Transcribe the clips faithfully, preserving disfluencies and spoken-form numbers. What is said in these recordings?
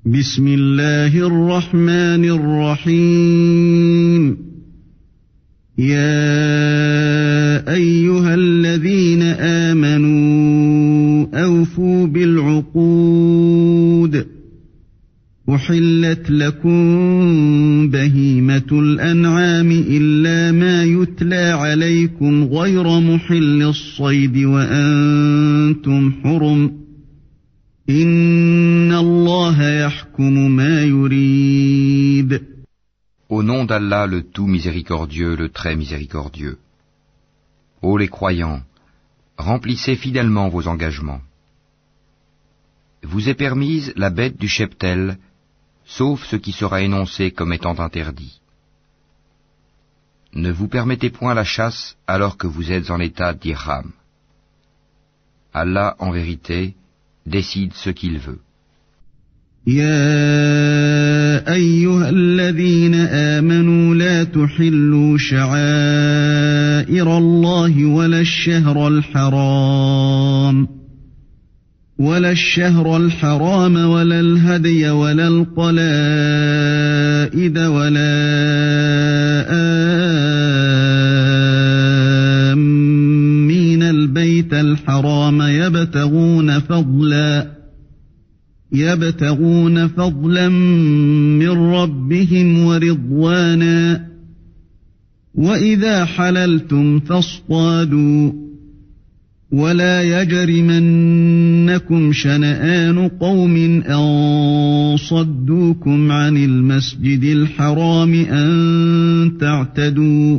بسم الله الرحمن الرحيم يا أيها الذين آمنوا أوفوا بالعقود أحلت لكم بهيمة الأنعام إلا ما يتلى عليكم غير محل الصيد وأنتم حرم إن الله يحكم ما يريد. Au nom d'Allah, le tout miséricordieux, le très miséricordieux. Ô les croyants, remplissez fidèlement vos engagements. Vous est permise la bête du cheptel, sauf ce qui sera énoncé comme étant interdit. Ne vous permettez point la chasse alors que vous êtes en état d'ihram. Allah, en vérité, décide ce qu'il veut. يا أيها الذين آمنوا لا تحلوا شعائر الله ولا الشهر الحرام ولا الشهر الحرام ولا الهدي ولا القلائد ولا آمين البيت الحرام يبتغون فضلا يبتغون فضلا من ربهم ورضوانا وإذا حللتم فاصطادوا ولا يجرمنكم شنآن قوم أن صدوكم عن المسجد الحرام أن تعتدوا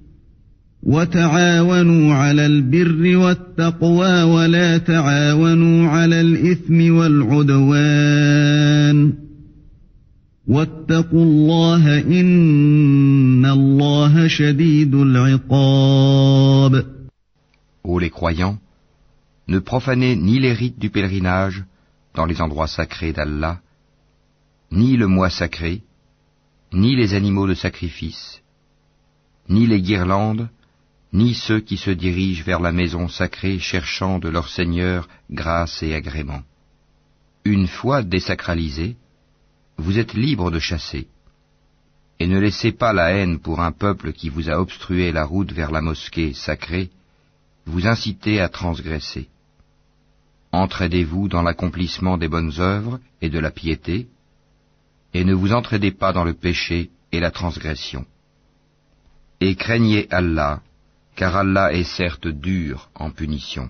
وتعاونوا على البر والتقوى ولا تعاونوا على الإثم والعدوان واتقوا الله إن الله شديد العقاب. Ô les croyants, ne profanez ni les rites du pèlerinage dans les endroits sacrés d'Allah, ni le mois sacré, ni les animaux de sacrifice, ni les guirlandes, ni ceux qui se dirigent vers la maison sacrée cherchant de leur Seigneur grâce et agrément. Une fois désacralisés, vous êtes libres de chasser. Et ne laissez pas la haine pour un peuple qui vous a obstrué la route vers la mosquée sacrée, vous inciter à transgresser. Entraidez-vous dans l'accomplissement des bonnes œuvres et de la piété, et ne vous entraidez pas dans le péché et la transgression. Et craignez Allah, car Allah est certes dur en punition.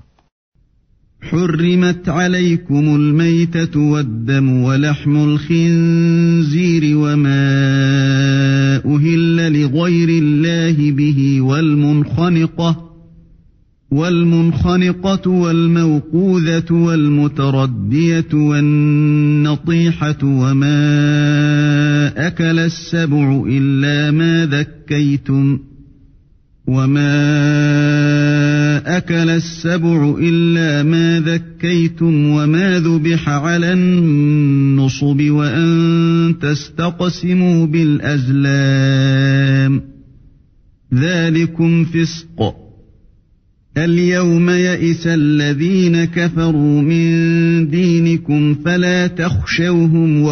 حرمت عليكم الميتة والدم ولحم الخنزير وما أهل لغير الله به والمنخنقة والمنخنقة والموقوذة والمتردية والنطيحة وما أكل السبع إلا ما ذكيتم وما أكل السبع إلا ما ذكيتم وما ذبح على النصب وأن تستقسموا بالأزلام ذلكم فسق. اليوم يئس الذين كفروا من دينكم فلا تخشوهم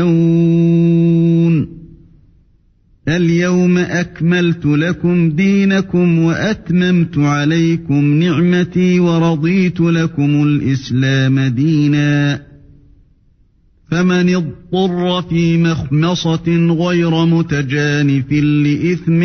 واخشون اليوم أكملت لكم دينكم وأتممت عليكم نعمتي ورضيت لكم الإسلام دينا فمن اضطر في مخمصة غير متجانف لإثم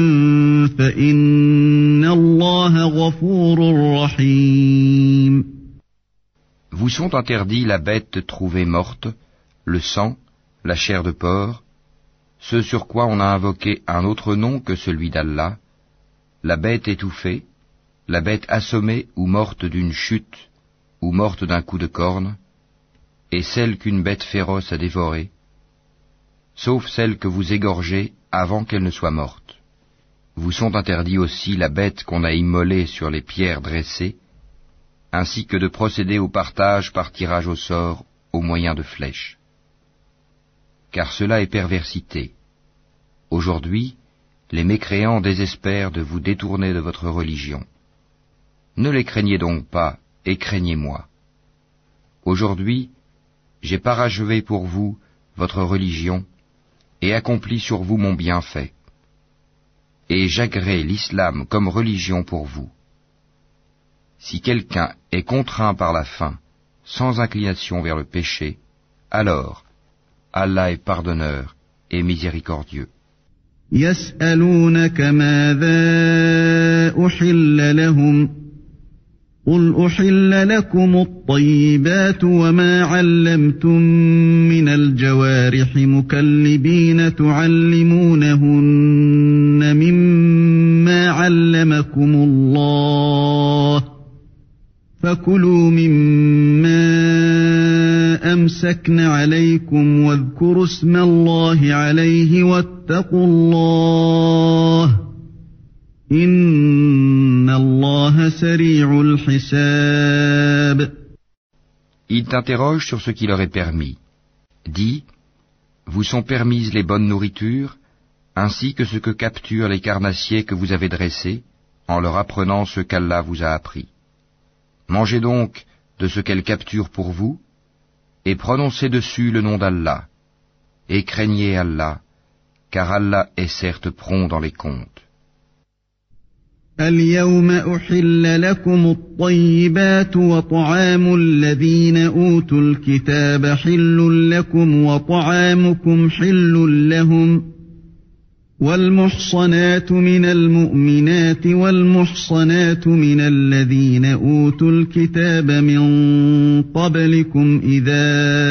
فإن الله غفور رحيم. Vous sont interdits la bête trouvée morte, le sang, la chair de porc, ce sur quoi on a invoqué un autre nom que celui d'Allah, la bête étouffée, la bête assommée ou morte d'une chute, ou morte d'un coup de corne, et celle qu'une bête féroce a dévorée, sauf celle que vous égorgez avant qu'elle ne soit morte. Vous sont interdits aussi la bête qu'on a immolée sur les pierres dressées, ainsi que de procéder au partage par tirage au sort au moyen de flèches. Car cela est perversité. Aujourd'hui, les mécréants désespèrent de vous détourner de votre religion. Ne les craignez donc pas, et craignez-moi. Aujourd'hui, j'ai parachevé pour vous votre religion et accompli sur vous mon bienfait. Et j'agrée l'islam comme religion pour vous. Si quelqu'un est contraint par la faim, sans inclination vers le péché, alors Allah est pardonneur et miséricordieux. يسألونك ماذا أحل لهم قل أحل لكم الطيبات وما علمتم من الجوارح مكلبين تعلمونهن مما علمكم الله فكلوا مما أمسكن عليكم واذكروا اسم الله عليه واتقوا الله إن الله سريع الحساب. Ils t'interrogent sur ce qui leur est permis. Dis, vous sont permises les bonnes nourritures, ainsi que ce que capturent les carnassiers que vous avez dressés, en leur apprenant ce qu'Allah vous a appris. Mangez donc de ce qu'elle capture pour vous, et prononcez dessus le nom d'Allah, et craignez Allah, car Allah est certes prompt dans les comptes. اليوم أحل لكم الطيبات وطعام الذين أوتوا الكتاب حل لكم وطعامكم حل لهم والمحصنات من المؤمنات والمحصنات من الذين أوتوا الكتاب من قبلكم إذا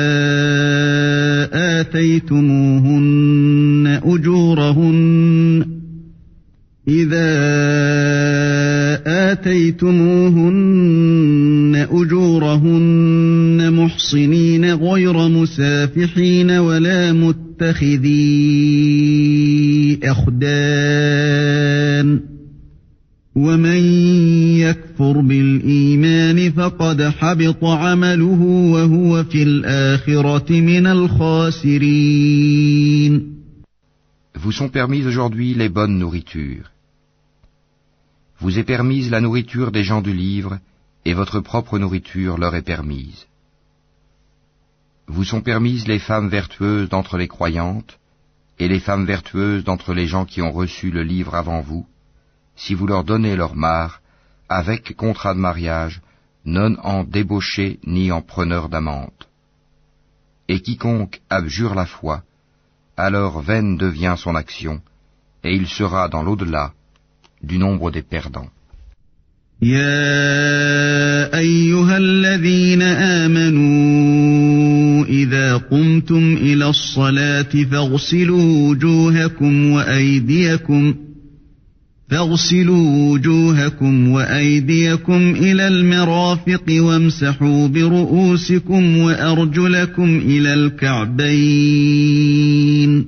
آتيتموهن أجورهن إذا آتيتموهن أجورهن محصنين غير مسافحين ولا متخذي أخدان ومن يكفر بالإيمان فقد حبط عمله وهو في الآخرة من الخاسرين. Vous sont permises aujourd'hui les bonnes nourritures. Vous est permise la nourriture des gens du livre, et votre propre nourriture leur est permise. Vous sont permises les femmes vertueuses d'entre les croyantes, et les femmes vertueuses d'entre les gens qui ont reçu le livre avant vous, si vous leur donnez leur mare, avec contrat de mariage, non en débauché ni en preneur d'amante. Et quiconque abjure la foi, alors vaine devient son action, et il sera dans l'au-delà du nombre des perdants. يا أيها الذين آمنوا إذا قمتم إلى الصلاة فاغسلوا وجوهكم وأيديكم فاغسلوا وجوهكم وأيديكم إلى المرافق وامسحوا برؤوسكم وأرجلكم إلى الكعبين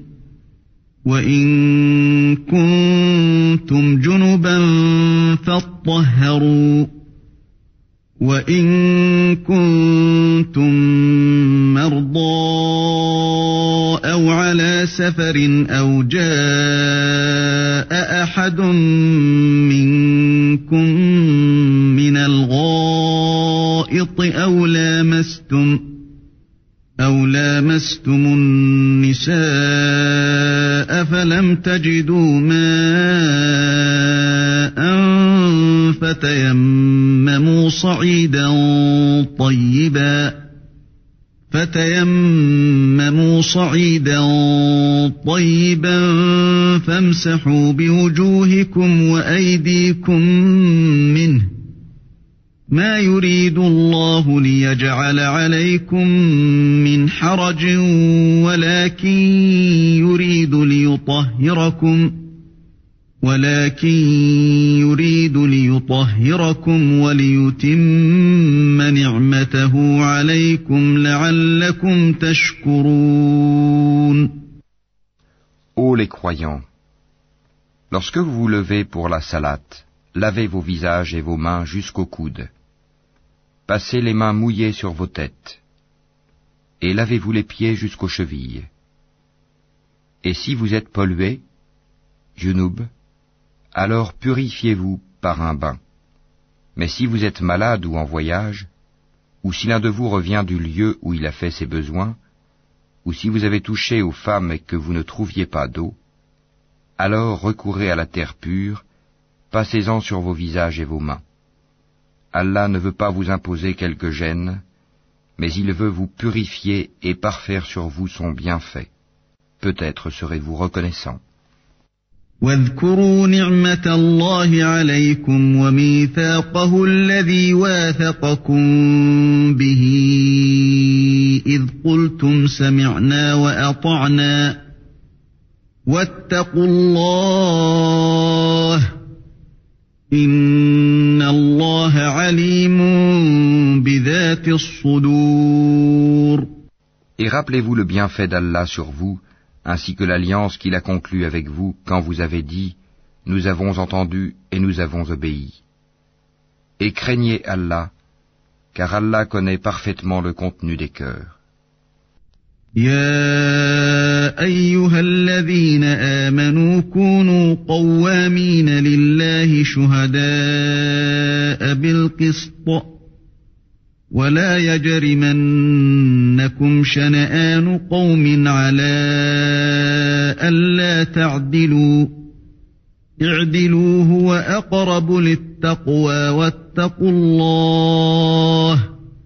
وإن كنتم جنبا فاطهروا وإن كنتم مرضى أو على سفر أو جاء أحد منكم من الغائط أو لامستم أو لامستم النساء فلم تجدوا ماء فتيمموا صعيدا طيبا فتيمموا صعيدا طيبا فامسحوا بوجوهكم وأيديكم منه ما يريد الله ليجعل عليكم من حرج ولكن يريد ليطهركم ولكن يريد ليطهركم وليتم نعمته عليكم لعلكم تشكرون. Ô les croyants, lorsque vous vous levez pour la salate, lavez vos visages et vos mains jusqu'aux coudes. Passez les mains mouillées sur vos têtes, et lavez-vous les pieds jusqu'aux chevilles. Et si vous êtes pollué, junub, alors purifiez-vous par un bain. Mais si vous êtes malade ou en voyage, ou si l'un de vous revient du lieu où il a fait ses besoins, ou si vous avez touché aux femmes et que vous ne trouviez pas d'eau, alors recourez à la terre pure, passez-en sur vos visages et vos mains. Allah ne veut pas vous imposer quelque gêne, mais il veut vous purifier et parfaire sur vous son bienfait. Peut-être serez-vous reconnaissant. واذكروا نعمة الله عليكم وميثاقه الذي واثقكم به إذ قلتم سمعنا وأطعنا واتقوا الله إن الله عليم بذات الصدور. Et rappelez-vous le bienfait d'Allah sur vous, ainsi que l'alliance qu'il a conclue avec vous quand vous avez dit « Nous avons entendu et nous avons obéi ». Et craignez Allah, car Allah connaît parfaitement le contenu des cœurs. يا أيها الذين آمنوا كونوا قوامين لله شهداء بالقسط ولا يجرمنكم شنآن قوم على ألا تعدلوا اعدلوا هو أقرب للتقوى واتقوا الله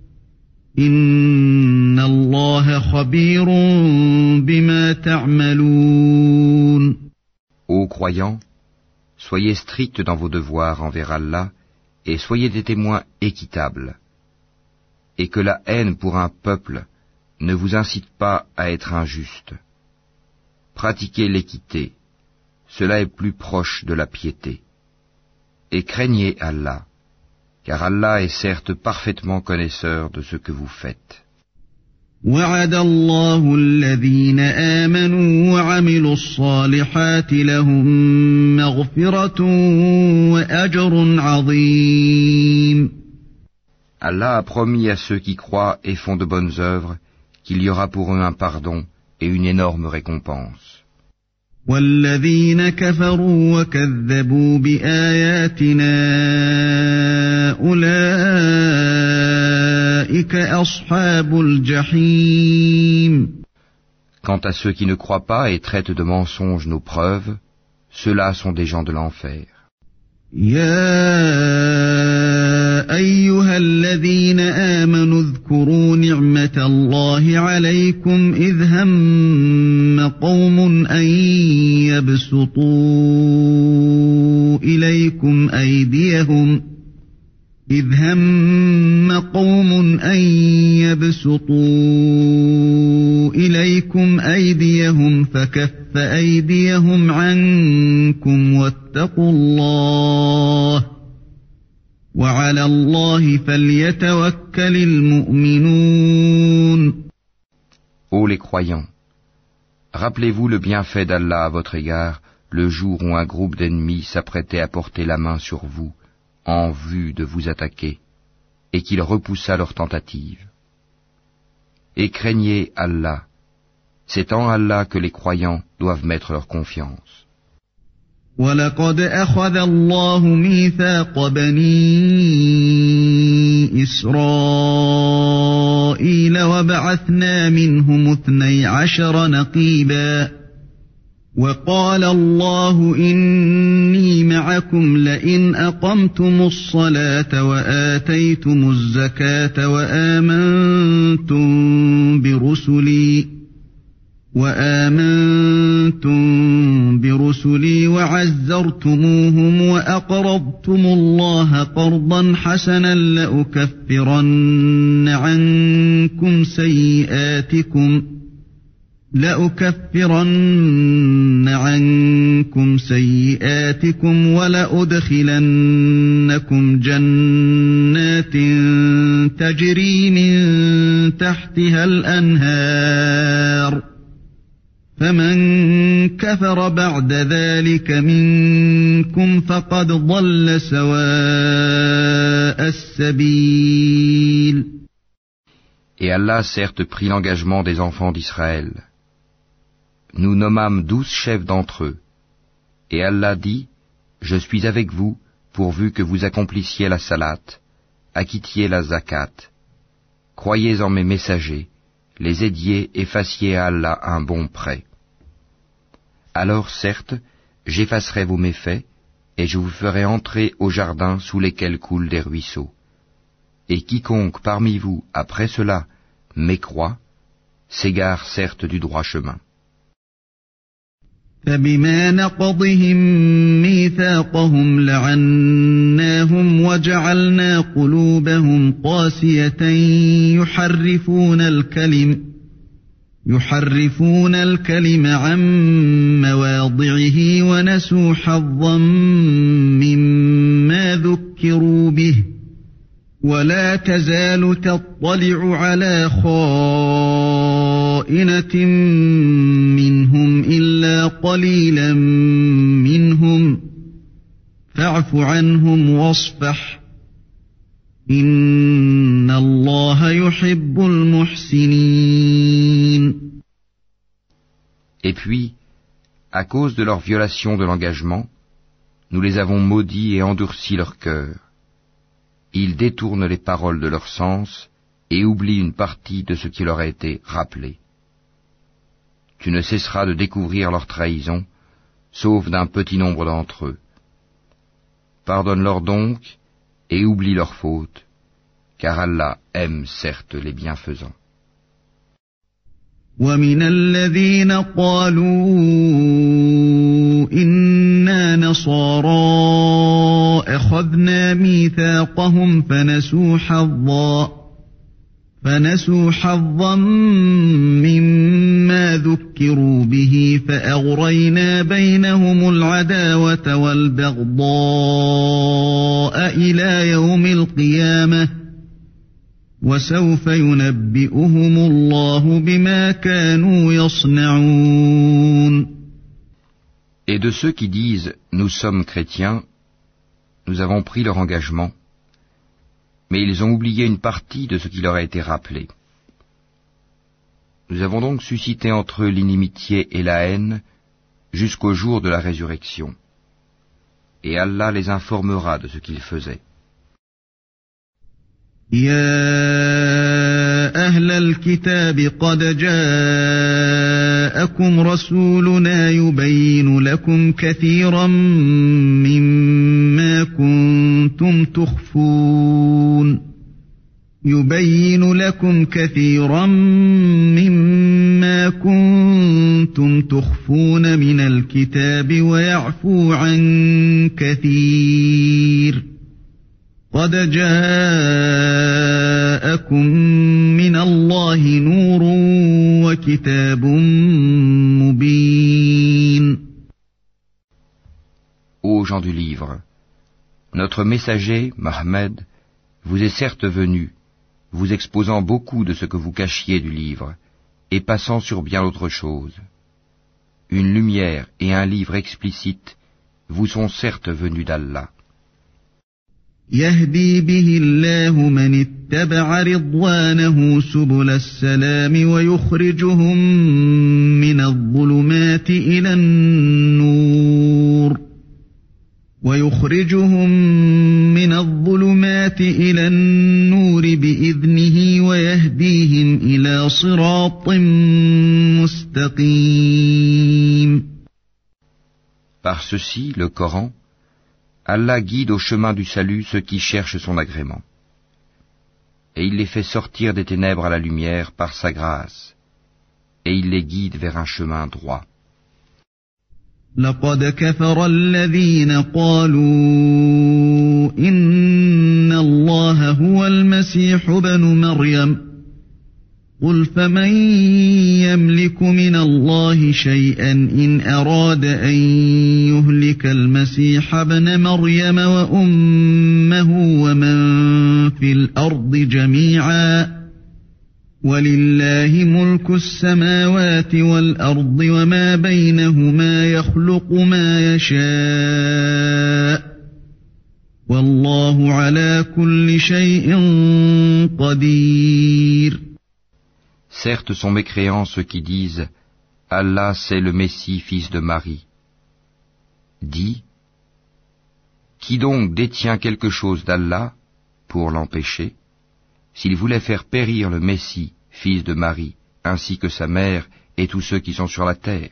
إن الله خبير بما تعملون. Ô croyants, soyez stricts dans vos devoirs envers Allah et soyez des témoins équitables. Et que la haine pour un peuple ne vous incite pas à être injuste. Pratiquez l'équité, cela est plus proche de la piété. Et craignez Allah, car Allah est certes parfaitement connaisseur de ce que vous faites. وعد الله الذين آمنوا وعملوا الصالحات لهم مغفرة وأجر عظيم. Allah a promis à ceux qui croient et font de bonnes œuvres qu'il y aura pour eux un pardon et une énorme récompense. والذين كفروا وكذبوا بآياتنا أولئك أصحاب الجحيم. Quant à ceux qui ne croient pas et traitent de mensonges nos preuves, ceux-là sont des gens de l'enfer. يا أيها الذين آمنوا اذكروا نعمة الله عليكم إذ هم قوم أن يبسطوا إليكم أيديهم إذ هم قوم أن يبسطوا إليكم أيديهم فكف أيديهم عنكم واتقوا الله وعلى الله فليتوكل المؤمنون. Ô les croyants, rappelez-vous le bienfait d'Allah à votre égard le jour où un groupe d'ennemis s'apprêtait à porter la main sur vous en vue de vous attaquer, et qu'il repoussa leur tentative. Et craignez Allah, c'est en Allah que les croyants doivent mettre leur confiance. وَلَقَدْ أَخَذَ اللَّهُ مِيثَاقَ بَنِي إِسْرَائِيلَ وَبَعَثْنَا مِنْهُمُ اثْنَيْ عَشَرَ نَقِيبًا وَقَالَ اللَّهُ إِنِّي مَعَكُمْ لَئِنْ أَقَمْتُمُ الصَّلَاةَ وَآتَيْتُمُ الزَّكَاةَ وَآمَنْتُمْ بِرُسُلِي وَآمَنْتُمْ بِرُسُلِي وَعَزَّرْتُمُوهُمْ وَأَقْرَضْتُمُ اللَّهَ قَرْضًا حَسَنًا لَأُكَفِّرَنَّ عَنْكُمْ سَيِّئَاتِكُمْ لَأُكَفِّرَنَّ عَنْكُمْ سَيِّئَاتِكُمْ وَلَأُدْخِلَنَّكُمْ جَنَّاتٍ تَجْرِي مِنْ تَحْتِهَا الْأَنْهَارُ فَمَنْ كَفَرَ بَعْدَ ذَلِكَ مِنْكُمْ فَقَدْ ضَلَّ سَوَاءَ السَّبِيلِ. Et Allah certes prit l'engagement des enfants d'Israël. Nous nommâmes douze chefs d'entre eux. Et Allah dit, je suis avec vous, pourvu que vous accomplissiez la salat, acquittiez la zakat, croyez en mes messagers, les aidiez et fassiez à Allah un bon prêt. Alors certes, j'effacerai vos méfaits, et je vous ferai entrer au jardin sous lesquels coulent des ruisseaux. Et quiconque parmi vous, après cela, mécroit, s'égare certes du droit chemin. فبما نقضهم ميثاقهم لعناهم وجعلنا قلوبهم قاسية يحرفون الكلم يحرفون الكلم عن مواضعه ونسوا حظا مما ذكروا به ولا تزال تطلع على خائنة منهم إلا قليلا منهم فاعف عنهم واصفح إن الله يحب المحسنين. Et puis, à cause de leur violation de l'engagement, nous les avons maudits et endurci leur cœur. Ils détournent les paroles de leur sens et oublient une partie de ce qui leur a été rappelé. Tu ne cesseras de découvrir leur trahison, sauf d'un petit nombre d'entre eux. Pardonne-leur donc et oublie leurs fautes, car Allah aime certes les bienfaisants. ومن الذين قالوا إنا نصارى أخذنا ميثاقهم فنسوا حظا فنسوا حظا مما ذكروا به فأغرينا بينهم العداوة والبغضاء إلى يوم القيامة وسوف ينبئهم الله بما كانوا يصنعون. Et de ceux qui disent « Nous sommes chrétiens », nous avons pris leur engagement, mais ils ont oublié une partie de ce qui leur a été rappelé. Nous avons donc suscité entre eux l'inimitié et la haine jusqu'au jour de la résurrection. Et Allah les informera de ce qu'ils faisaient. يا أهل الكتاب قد جاءكم رسولنا يبين لكم كثيرا مما كنتم تخفون يبين لكم كثيرا مما كنتم تخفون من الكتاب ويعفو عن كثير قد جاءكم من الله نور وكتاب مبين. Ô gens du livre, notre messager, Mohammed, vous est certes venu, vous exposant beaucoup de ce que vous cachiez du livre, et passant sur bien autre chose. Une lumière et un livre explicite vous sont certes venus d'Allah. يهدي به الله من اتبع رضوانه سبل السلام ويخرجهم من الظلمات إلى النور ويخرجهم من الظلمات إلى النور بإذنه ويهديهم إلى صراط مستقيم. Par ceci, le Coran, Allah guide au chemin du salut ceux qui cherchent son agrément. Et il les fait sortir des ténèbres à la lumière par sa grâce. Et il les guide vers un chemin droit. لقد كفر الذين قالوا إن الله هو المسيح ابن مريم قل فمن يملك من الله شيئا إن أراد أن يهلك المسيح ابن مريم وأمه ومن في الأرض جميعا ولله ملك السماوات والأرض وما بينهما يخلق ما يشاء والله على كل شيء قدير. Certes sont mécréants ceux qui disent « Allah c'est le Messie, fils de Marie ». Dis « Qui donc détient quelque chose d'Allah pour l'empêcher ? s'il voulait faire périr le Messie, fils de Marie, ainsi que sa mère et tous ceux qui sont sur la terre.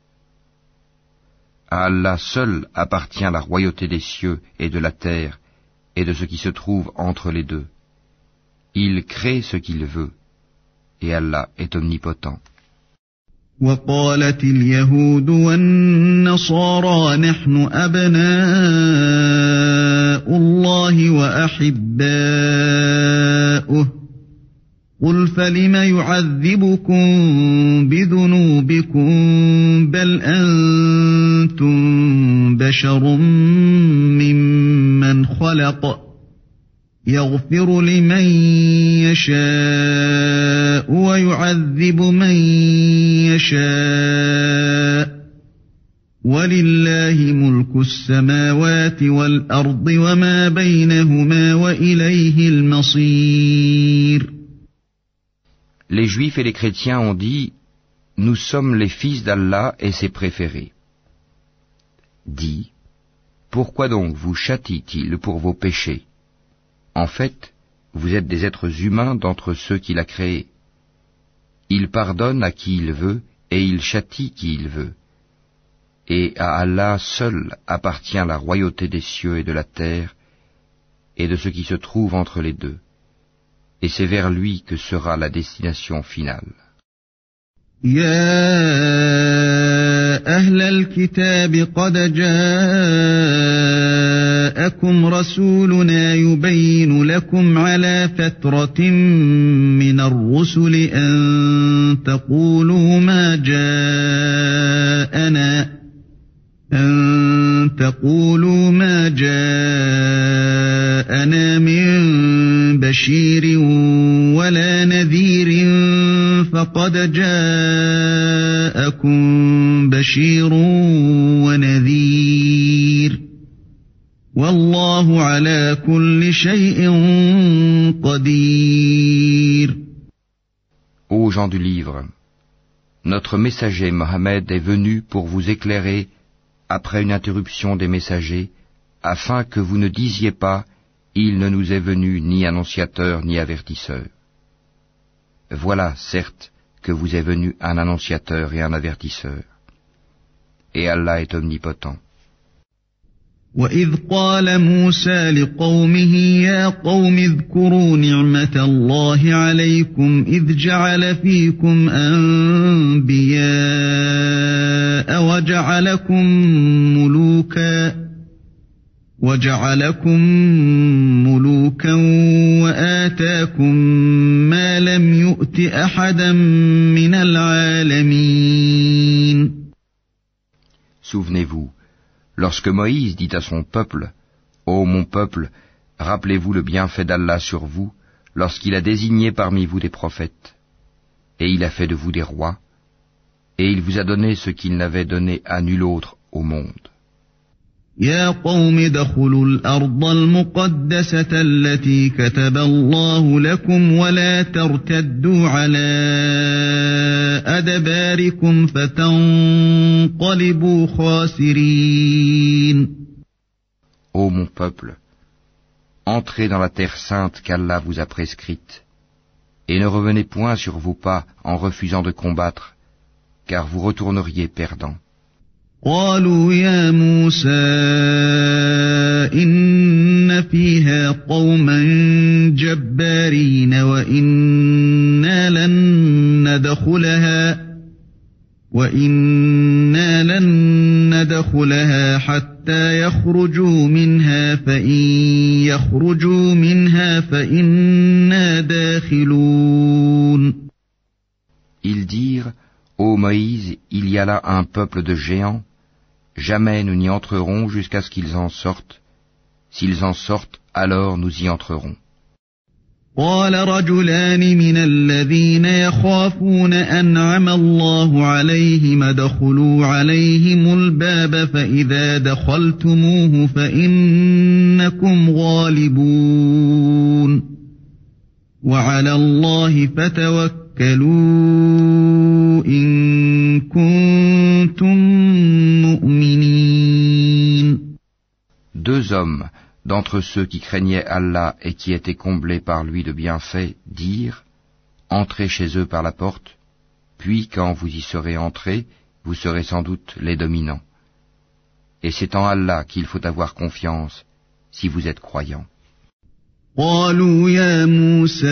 À Allah seul appartient la royauté des cieux et de la terre et de ce qui se trouve entre les deux. Il crée ce qu'il veut, et Allah est omnipotent. وقالت اليهود والنصارى نحن أبناء الله وأحباؤه قل فلم يعذبكم بذنوبكم بل أنتم بشر ممن خلق يغفر لمن يشاء ويعذب من يشاء ولله ملك السماوات والأرض وما بينهما وإليه المصير. Les Juifs et les chrétiens ont dit, nous sommes les fils d'Allah et ses préférés. Dis, pourquoi donc vous châtie-t-il pour vos péchés? En fait, vous êtes des êtres humains d'entre ceux qu'il a créés. Il pardonne à qui il veut et il châtie qui il veut. Et à Allah seul appartient la royauté des cieux et de la terre et de ce qui se trouve entre les deux. Et c'est vers lui que sera la destination finale. يا أهل الكتاب قد جاءكم رسولنا يبين لكم على فترة من الرسل أن تقولوا ما جاءنا أن تقولوا ما جاءنا من بشير ولا نذير فقد جاءكم بشير ونذير والله على كل شيء قدير. Ô gens du livre, notre messager Mohammed est venu pour vous éclairer après une interruption des messagers, afin que vous ne disiez pas « Il ne nous est venu ni annonciateur ni avertisseur ». Voilà, certes, que vous est venu un annonciateur et un avertisseur. Et Allah est omnipotent. وَإِذْ قَالَ مُوسَى لِقَوْمِهِ يَا قَوْمِ اذْكُرُوا نِعْمَةَ اللَّهِ عَلَيْكُمْ إِذْ جَعَلَ فِيكُمْ أَنْبِيَاءَ وَجَعَلَكُمْ مُلُوكًا وَجَعَلَكُمْ مُلُوكًا وَآتَاكُمْ مَا لَمْ يُؤْتِ أَحَدًا مِنَ الْعَالَمِينَ. Souvenez-vous, lorsque Moïse dit à son peuple, « Ô mon peuple, rappelez-vous le bienfait d'Allah sur vous, lorsqu'il a désigné parmi vous des prophètes, et il a fait de vous des rois, et il vous a donné ce qu'il n'avait donné à nul autre au monde. » يا قوم ادخلوا الأرض المقدسة التي كتب الله لكم ولا ترتدوا على أدباركم فتنقلبوا خاسرين. Ô mon peuple, entrez dans la terre sainte qu'Allah vous a prescrite, et ne revenez point sur vos pas en refusant de combattre, car vous retourneriez perdants. قالوا يا موسى إن فيها قوما جبارين وإنا لن ندخلها وإنا لن ندخلها حتى يخرجوا منها فإن يخرجوا منها فإنا داخلون. Ils dirent, ô Moïse, il y a là un peuple de géants. Jamais nous n'y entrerons jusqu'à ce qu'ils en sortent. S'ils en sortent, alors nous y entrerons. قال رجلان من الذين يخافون أنعم الله عليهم ادخلوا عليهم الباب فإذا دخلتموه فإنكم غالبون وعلى الله فتوكلوا إن كنتم مؤمنين. Deux hommes, d'entre ceux qui craignaient Allah et qui étaient comblés par lui de bienfaits dirent « Entrez chez eux par la porte, puis quand vous y serez entrés, vous serez sans doute les dominants. Et c'est en Allah qu'il faut avoir confiance si vous êtes croyants. » قالوا يا موسى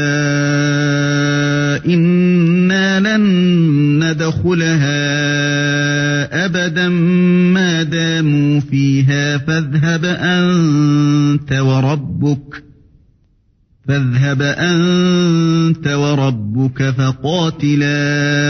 إنا لن ندخلها أبدا ما داموا فيها فاذهب أنت وربك فاذهب أنت وربك فقاتلا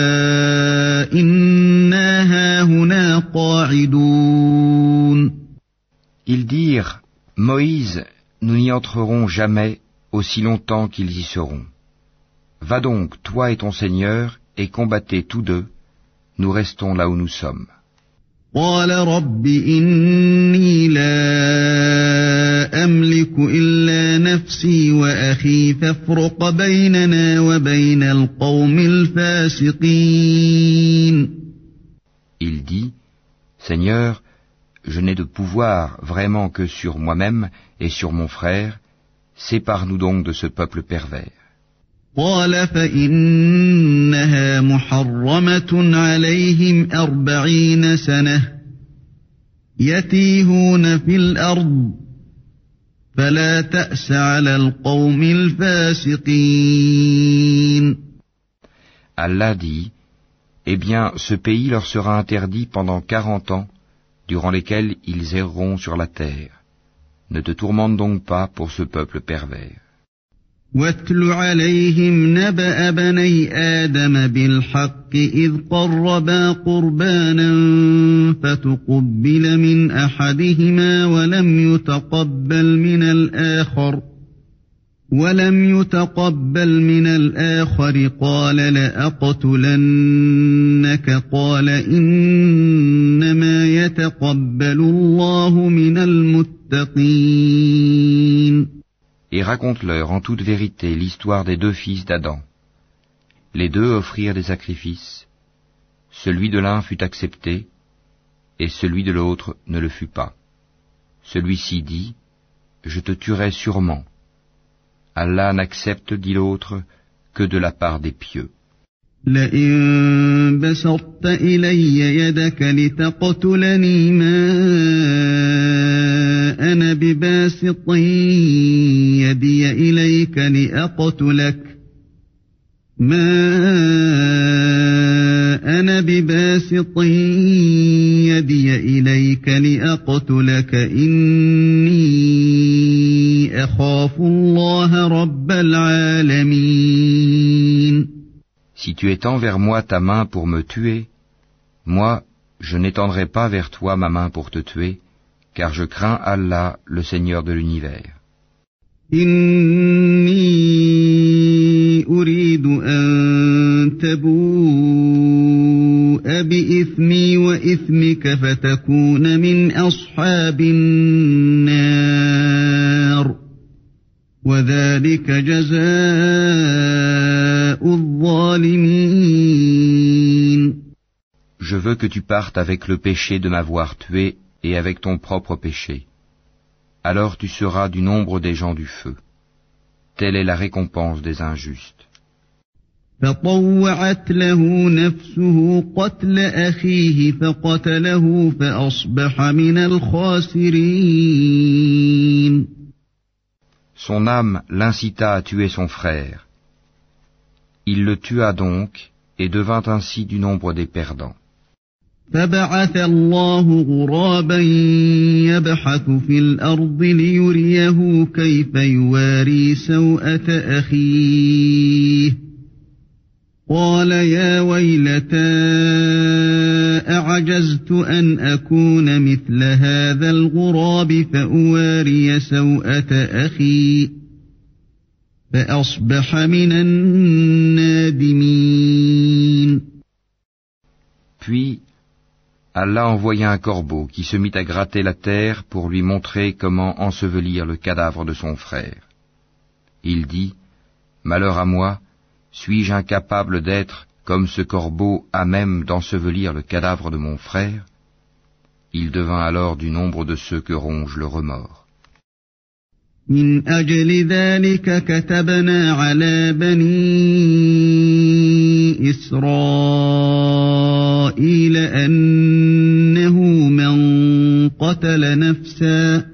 إنا هاهنا قاعدون. Ils dirent « Moïse, nous n'y entrerons jamais aussi longtemps qu'ils y seront. Va donc, toi et ton Seigneur, et combattez tous deux, nous restons là où nous sommes. » قال رب إني لا أملك إلا نفسي وأخي فافرق بيننا وبين القوم الفاسقين. Il dit « Seigneur, je n'ai de pouvoir vraiment que sur moi-même et sur mon frère, sépare-nous donc de ce peuple pervers. » قال فإنها محرمة عليهم أربعين سنة يتيهون في الأرض فلا تأس على القوم الفاسقين. Allah dit « Eh bien, ce pays leur sera interdit pendant quarante ans, durant lesquels ils erreront sur la terre. Ne te tourmente donc pas pour ce peuple pervers. واتل عليهم نبأ بني آدم بالحق إذ قربا قربانا فتقبل من أحدهما ولم يتقبل من الآخر ولم يتقبل من الآخر قال لأقتلنك قال إنما يتقبل الله من المتقين. Et raconte-leur en toute vérité l'histoire des deux fils d'Adam. Les deux offrirent des sacrifices. Celui de l'un fut accepté, et celui de l'autre ne le fut pas. Celui-ci dit, « Je te tuerai sûrement. » Allah n'accepte, dit l'autre, que de la part des pieux. لئن بسطت إلي يدك لتقتلني ما أنا بباسط يدي إليك لأقتلك ما أنا بباسط يدي إليك لأقتلك إني أخاف الله رب العالمين. Si tu étends vers moi ta main pour me tuer, moi, je n'étendrai pas vers toi ma main pour te tuer, car je crains Allah, le Seigneur de l'univers. إني أريد أن تبوء بإثمي وإثمك فتكون من أصحاب النار وذلك جزاء الظالمين. Je veux que tu partes avec le péché de m'avoir tué et avec ton propre péché. Alors tu seras du nombre des gens du feu. Telle est la récompense des injustes. فطوعت له نفسه قتل أخيه فقتله فأصبح من الخاسرين. Son âme l'incita à tuer son frère. Il le tua donc et devint ainsi du nombre des perdants. فبعث الله غرابا يبحث في الأرض ليريه كيف يواري سوءة أخيه قال يا ويلتى أعجزت أن أكون مثل هذا الغراب فأواري سوءة أخي فأصبح من النادمين. Puis Allah envoya un corbeau qui se mit à gratter la terre pour lui montrer comment ensevelir le cadavre de son frère. Il dit, « Malheur à moi, suis-je incapable d'être comme ce corbeau à même d'ensevelir le cadavre de mon frère ?» Il devint alors du nombre de ceux que ronge le remords. من أجل ذلك كتبنا على بني إسرائيل أنه من قتل نفسا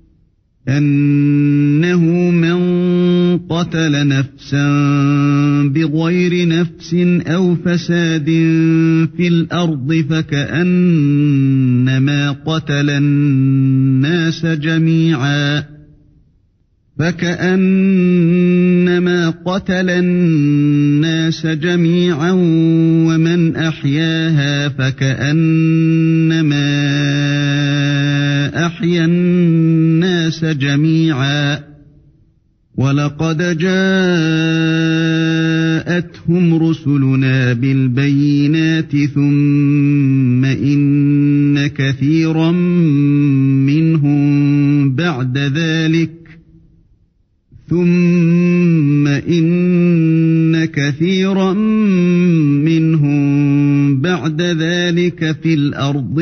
أنه من قتل نفسا بغير نفس أو فساد في الأرض فكأنما قتل الناس جميعا فكأنما قتل الناس جميعا ومن أحياها فكأنما أحيا الناس جميعا ولقد جاءتهم رسلنا بالبينات ثم إن كثيرا منهم بعد ذلك ثم إن كثيرا منهم بعد ذلك في الأرض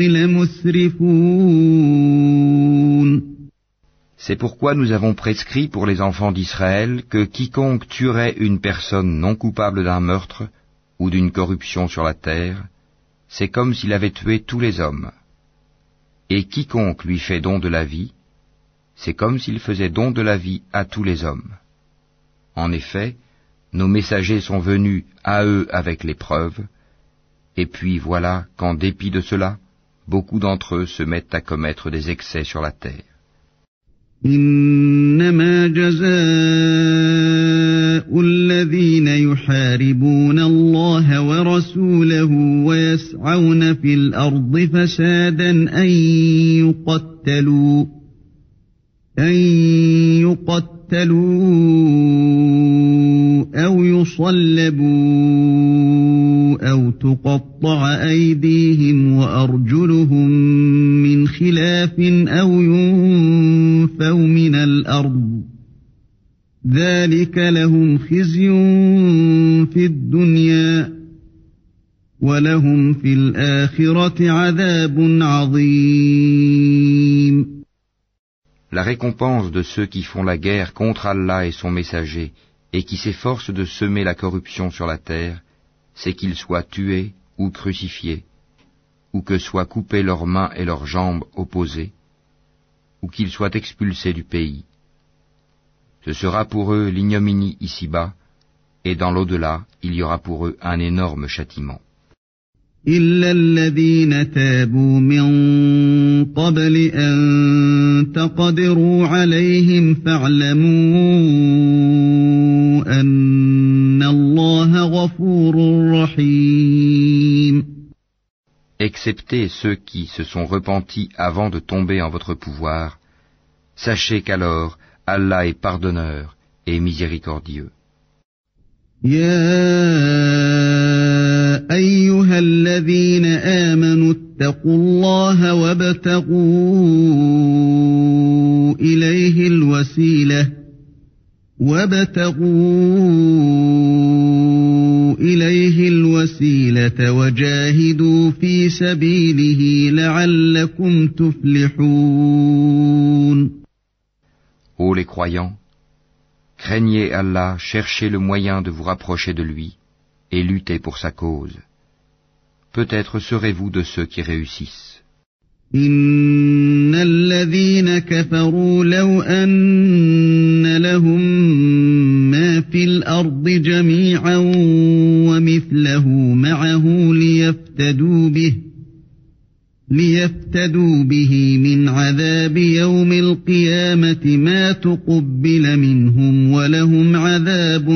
لمسرفون. C'est pourquoi nous avons prescrit pour les enfants d'Israël que quiconque tuerait une personne non coupable d'un meurtre ou d'une corruption sur la terre, c'est comme s'il avait tué tous les hommes. Et quiconque lui fait don de la vie, c'est comme s'il faisait don de la vie à tous les hommes. En effet, nos messagers sont venus à eux avec les preuves, et puis voilà qu'en dépit de cela, beaucoup d'entre eux se mettent à commettre des excès sur la terre. إنما جزاء الذين يحاربون الله ورسوله ويسعون في الأرض فسادا أن يقتلوا أن يقتلوا أو يصلبوا أو تقطع أيديهم وأرجلهم من خلاف أو ينفوا من الأرض ذلك لهم خزي في الدنيا ولهم في الآخرة عذاب عظيم. La récompense de ceux qui font la guerre contre Allah et son messager et qui s'efforcent de semer la corruption sur la terre, c'est qu'ils soient tués ou crucifiés, ou que soient coupées leurs mains et leurs jambes opposées, ou qu'ils soient expulsés du pays. Ce sera pour eux l'ignominie ici-bas, et dans l'au-delà, il y aura pour eux un énorme châtiment. إلا الذين تابوا من قبل أن تقدروا عليهم فاعلموا أن الله غفور رحيم. Excepté ceux qui se sont repentis avant de tomber en votre pouvoir, sachez qu'alors Allah est pardonneur et miséricordieux. يا أيها الذين آمنوا اتقوا الله وابتغوا إليه الوسيلة وابتغوا إليه الوسيلة وجاهدوا في سبيله لعلكم تفلحون. Ô les croyants, craignez Allah, cherchez le moyen de vous rapprocher de lui et luttez pour sa cause. Peut-être serez-vous de ceux qui réussissent. إن الذين كفروا لو أن لهم ما في الأرض جميعا ومثله معه ليفتدوا به ليفتدوا به من عذاب يوم القيامة ما تقبل منهم ولهم عذاب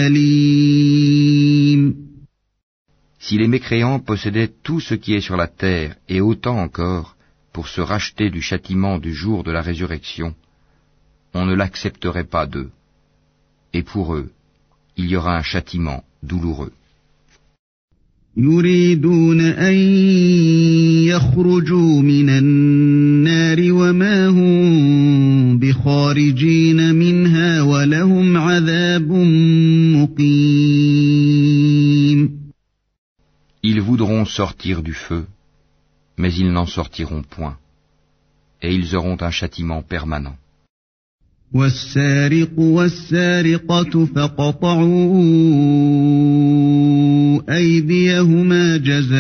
أليم. Si les mécréants possédaient tout ce qui est sur la terre et autant encore pour se racheter du châtiment du jour de la résurrection, on ne l'accepterait pas d'eux. Et pour eux, il y aura un châtiment douloureux. يريدون أن يخرجوا من النار وما هم بخارجين منها ولهم عذاب مقيم. Ils voudront sortir du feu, mais ils n'en sortiront point, et ils auront un châtiment permanent. والسارق والسارقة فاقطعوا أيديهما جزاء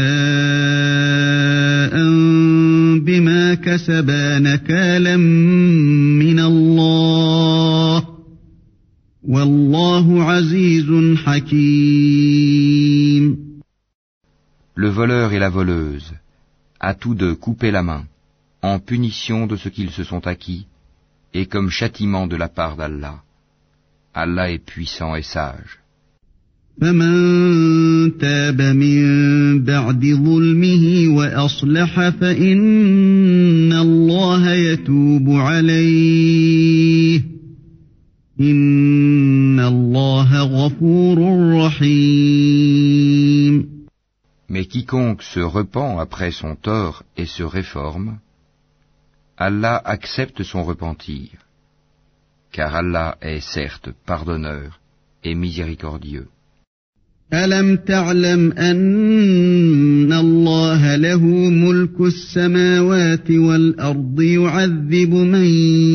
بما كسبا نكالا من الله والله عزيز حكيم. Le voleur et la voleuse, à tous deux coupez la main, en punition de ce qu'ils se sont acquis, et comme châtiment de la part d'Allah. Allah est puissant et sage. فمن تاب من بعد ظلمه وأصلح فإن الله يتوب عليه إن الله غفور رحيم. Mais quiconque se repent après son tort et se réforme, Allah accepte son repentir, car Allah est certes pardonneur et miséricordieux. ألم تعلم أن الله له ملك السماوات والأرض يعذب من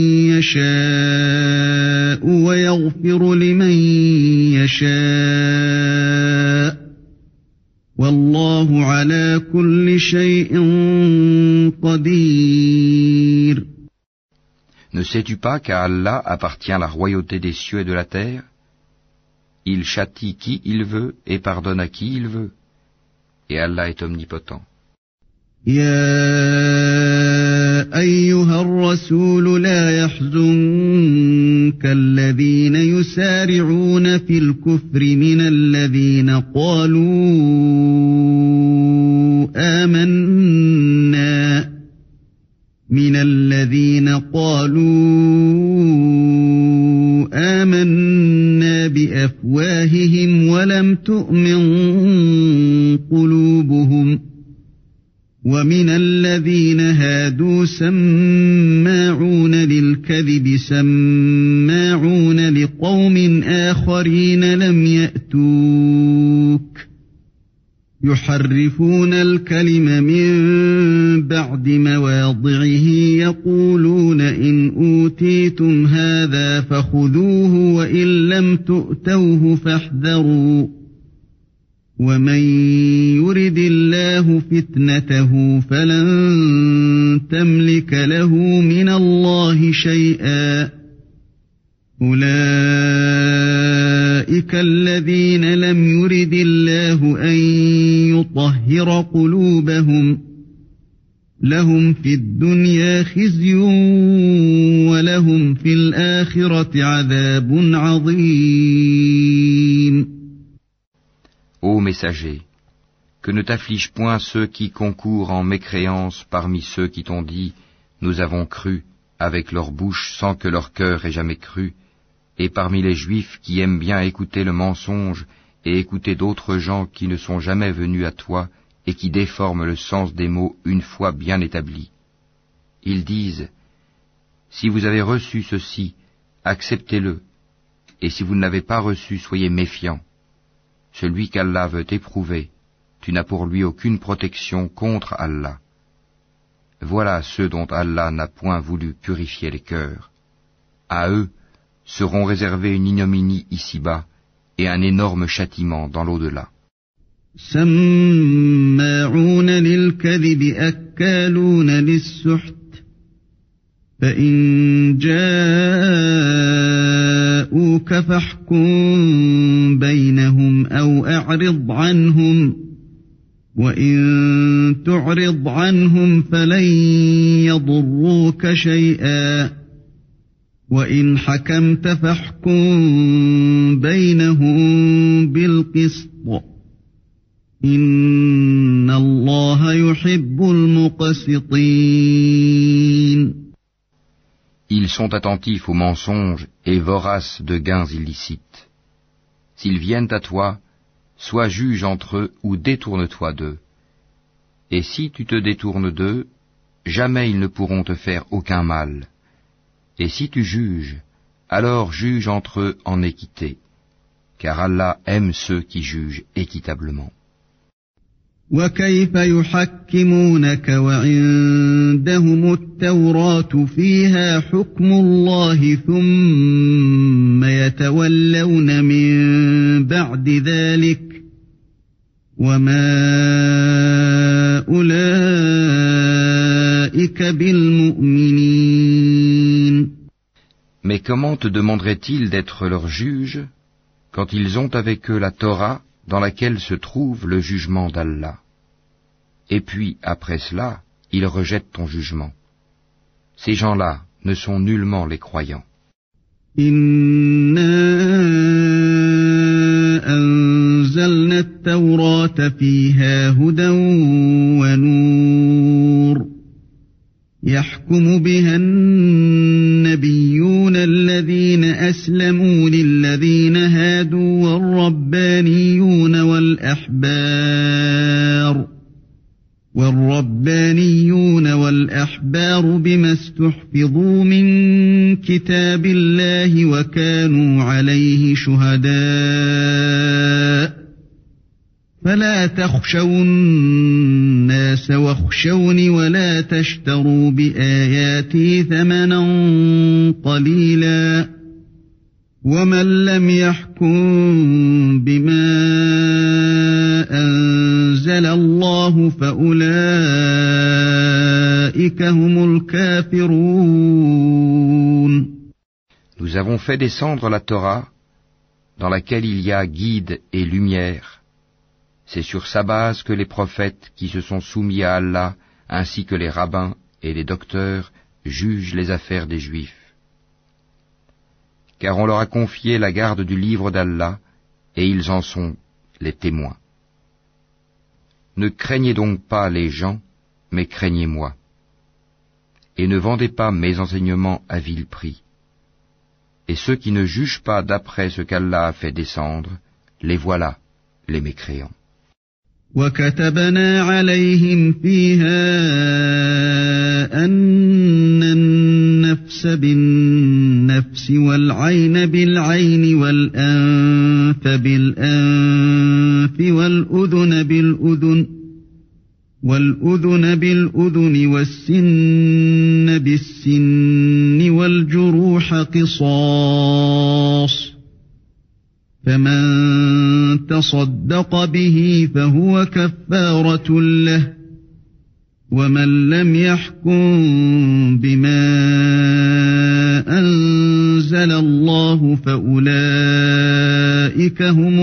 يشاء ويغفر لمن يشاء والله على كل شيء قدير. Ne sais-tu pas qu'à Allah appartient la royauté des cieux et de la terre? Il châtie qui il veut et pardonne à qui il veut. Et Allah est omnipotent. يا أيها الرسول لا يحزنك الذين يسارعون في الكفر من الذين قالوا آمنا من الذين قالوا آمنا بأفواههم ولم تؤمن قلوبهم ومن الذين هادوا سماعون للكذب سماعون لقوم آخرين لم يأتوك يحرفون الكلم من بعد مواضعه يقولون إن أوتيتم هذا فخذوه وإن لم تؤتوه فاحذروا ومن يرد الله فتنته فلن تملك له من الله شيئا أولئك الذين لم يرد الله أن يطهر قلوبهم لهم في الدنيا خزي ولهم في الآخرة عذاب عظيم. Ô messager, que ne t'afflige point ceux qui concourent en mécréance parmi ceux qui t'ont dit « Nous avons cru » avec leur bouche sans que leur cœur ait jamais cru, et parmi les Juifs qui aiment bien écouter le mensonge et écouter d'autres gens qui ne sont jamais venus à toi et qui déforment le sens des mots une fois bien établis. Ils disent « Si vous avez reçu ceci, acceptez-le, et si vous ne l'avez pas reçu, soyez méfiants. Celui qu'Allah veut éprouver, tu n'as pour lui aucune protection contre Allah. Voilà ceux dont Allah n'a point voulu purifier les cœurs. À eux seront réservés une ignominie ici-bas et un énorme châtiment dans l'au-delà. سماعون للكذب أكالون للسحت فإن جاءوك فاحكم بينهم أو أعرض عنهم وإن تعرض عنهم فلن يضروك شيئا وإن حكمت فاحكم بينهم بالقسط إن الله يحب المقسطين. Ils sont attentifs aux mensonges et voraces de gains illicites. S'ils viennent à toi, sois juge entre eux ou détourne-toi d'eux. Et si tu te détournes d'eux, jamais ils ne pourront te faire aucun mal. Et si tu juges, alors juge entre eux en équité, car Allah aime ceux qui jugent équitablement. وكيف يحكمونك وعندهم التوراة فيها حكم الله ثم يتولون من بعد ذلك وما أولئك بالمؤمنين. Mais comment te demanderaient-ils d'être leurs juges quand ils ont avec eux la Torah dans laquelle se trouve le jugement d'Allah? Et puis, après cela, ils rejettent ton jugement. Ces gens-là ne sont nullement les croyants. Inna anzalna at-taurata fiha hudan wa nur yahkumu biha an-nabiyyun alladhina aslamu lilladhina hadu war-rabbaniyun wal-ahbar والربانيون والأحبار بما استحفظوا من كتاب الله وكانوا عليه شهداء فلا تخشوا الناس واخشوني ولا تشتروا بآياتي ثمنا قليلا ومن لم يحكم بما أنزل الله فأولئك هم الكافرون. Nous avons fait descendre la Torah, dans laquelle il y a guide et lumière. C'est sur sa base que les prophètes qui se sont soumis à Allah, ainsi que les rabbins et les docteurs, jugent les affaires des Juifs. Car on leur a confié la garde du livre d'Allah, et ils en sont les témoins. Ne craignez donc pas les gens, mais craignez-moi. Et ne vendez pas mes enseignements à vil prix. Et ceux qui ne jugent pas d'après ce qu'Allah a fait descendre, les voilà, les mécréants. وَكَتَبْنَا عَلَيْهِمْ فِيهَا أَنَّ النَّفْسَ بِالنَّفْسِ وَالْعَيْنَ بِالْعَيْنِ وَالْأَنفَ بِالْأَنفِ وَالْأُذُنَ بِالْأُذُنِ وَالْأُذُنَ بِالْأُذُنِ وَالسِّنَّ بِالسِّنِّ وَالْجُرُوحَ قِصَاصٌ فمن تصدق به فهو كفارة له ومن لم يحكم بما أنزل الله فأولئك هم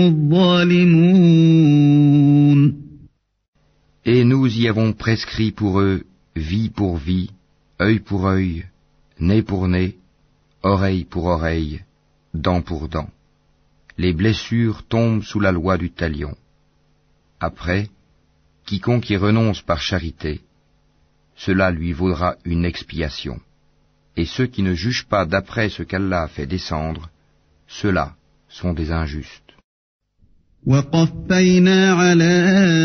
الظالمون. Et nous y avons prescrit pour eux vie pour vie, œil pour œil, nez pour nez, oreille pour oreille, dent pour dent. Les blessures tombent sous la loi du talion. Après, quiconque y renonce par charité, cela lui vaudra une expiation. Et ceux qui ne jugent pas d'après ce qu'Allah a fait descendre, ceux-là sont des injustes. وَقَفَّيْنَا عَلَى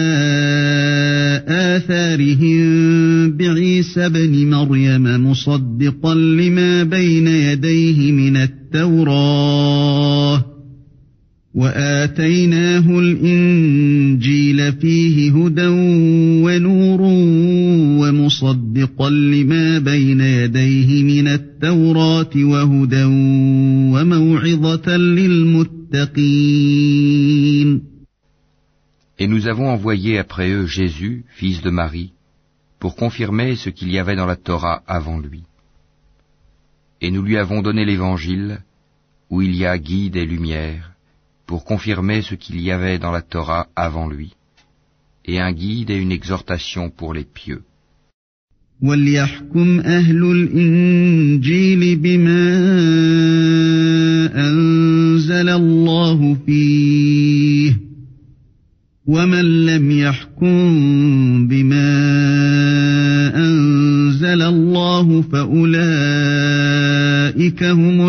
آثَارِهِمْ بِعِيسَى ابْنِ مَرْيَمَ مُصَدِّقًا لِمَا بَيْنَ يَدَيْهِ مِنَ التَّوْرَاةِ وَآتَيْنَاهُ الْإِنْجِيلَ فِيهِ هُدًى وَنُورٌ وَمُصَدِّقًا لِمَا بَيْنَ يَدَيْهِ مِنَ التَّوْرَاةِ وَهُدًى وَمَوْعِظَةً لِلْمُتَّقِينَ. Et nous avons envoyé après eux Jésus, fils de Marie, pour confirmer ce qu'il y avait dans la Torah avant lui. Et nous lui avons donné l'Évangile, où il y a guide et lumière, pour confirmer ce qu'il y avait dans la Torah avant lui, et un guide et une exhortation pour les pieux. وَلْيَحْكُمْ أَهْلُ الْإِنْجِيلِ بِمَا أَنزَلَ اللَّهُ فِيهِ وَمَنْ لَمْ يَحْكُمْ بِمَا أَنزَلَ اللَّهُ فَأُولَئِكَ هُمُ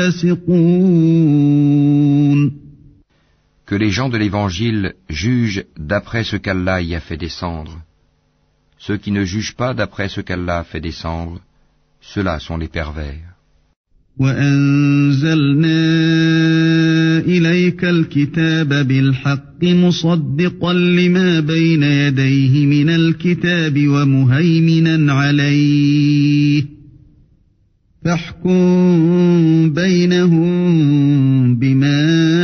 الْفَاسِقُونَ. Que les gens de l'Évangile jugent d'après ce qu'Allah y a fait descendre. Ceux qui ne jugent pas d'après ce qu'Allah a fait descendre, ceux-là sont les pervers. وَأَنزَلْنَا إليك الكتاب بالحق مصدقا لما بين يديه من الكتاب ومهيمنا عليه فاحكم بينهم بما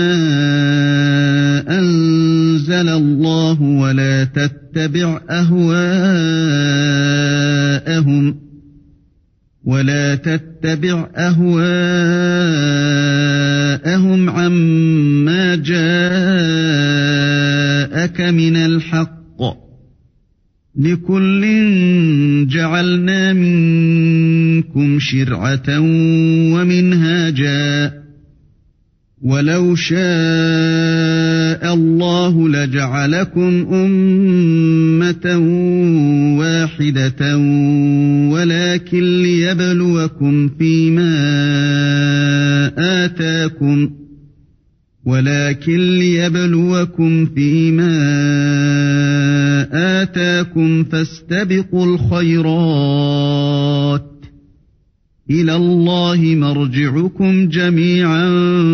أنزل الله ولا تتبع أهواءهم ولا تتبع أهواءهم عما جاءك من الحق لكل جعلنا منكم شرعة ومنهاجا ولو شاء الله لجعلكم أمة واحدة ولكن ليبلوكم فيما آتاكم ولكن ليبلوكم فيما آتاكم فاستبقوا الخيرات إلى الله مرجعكم جميعا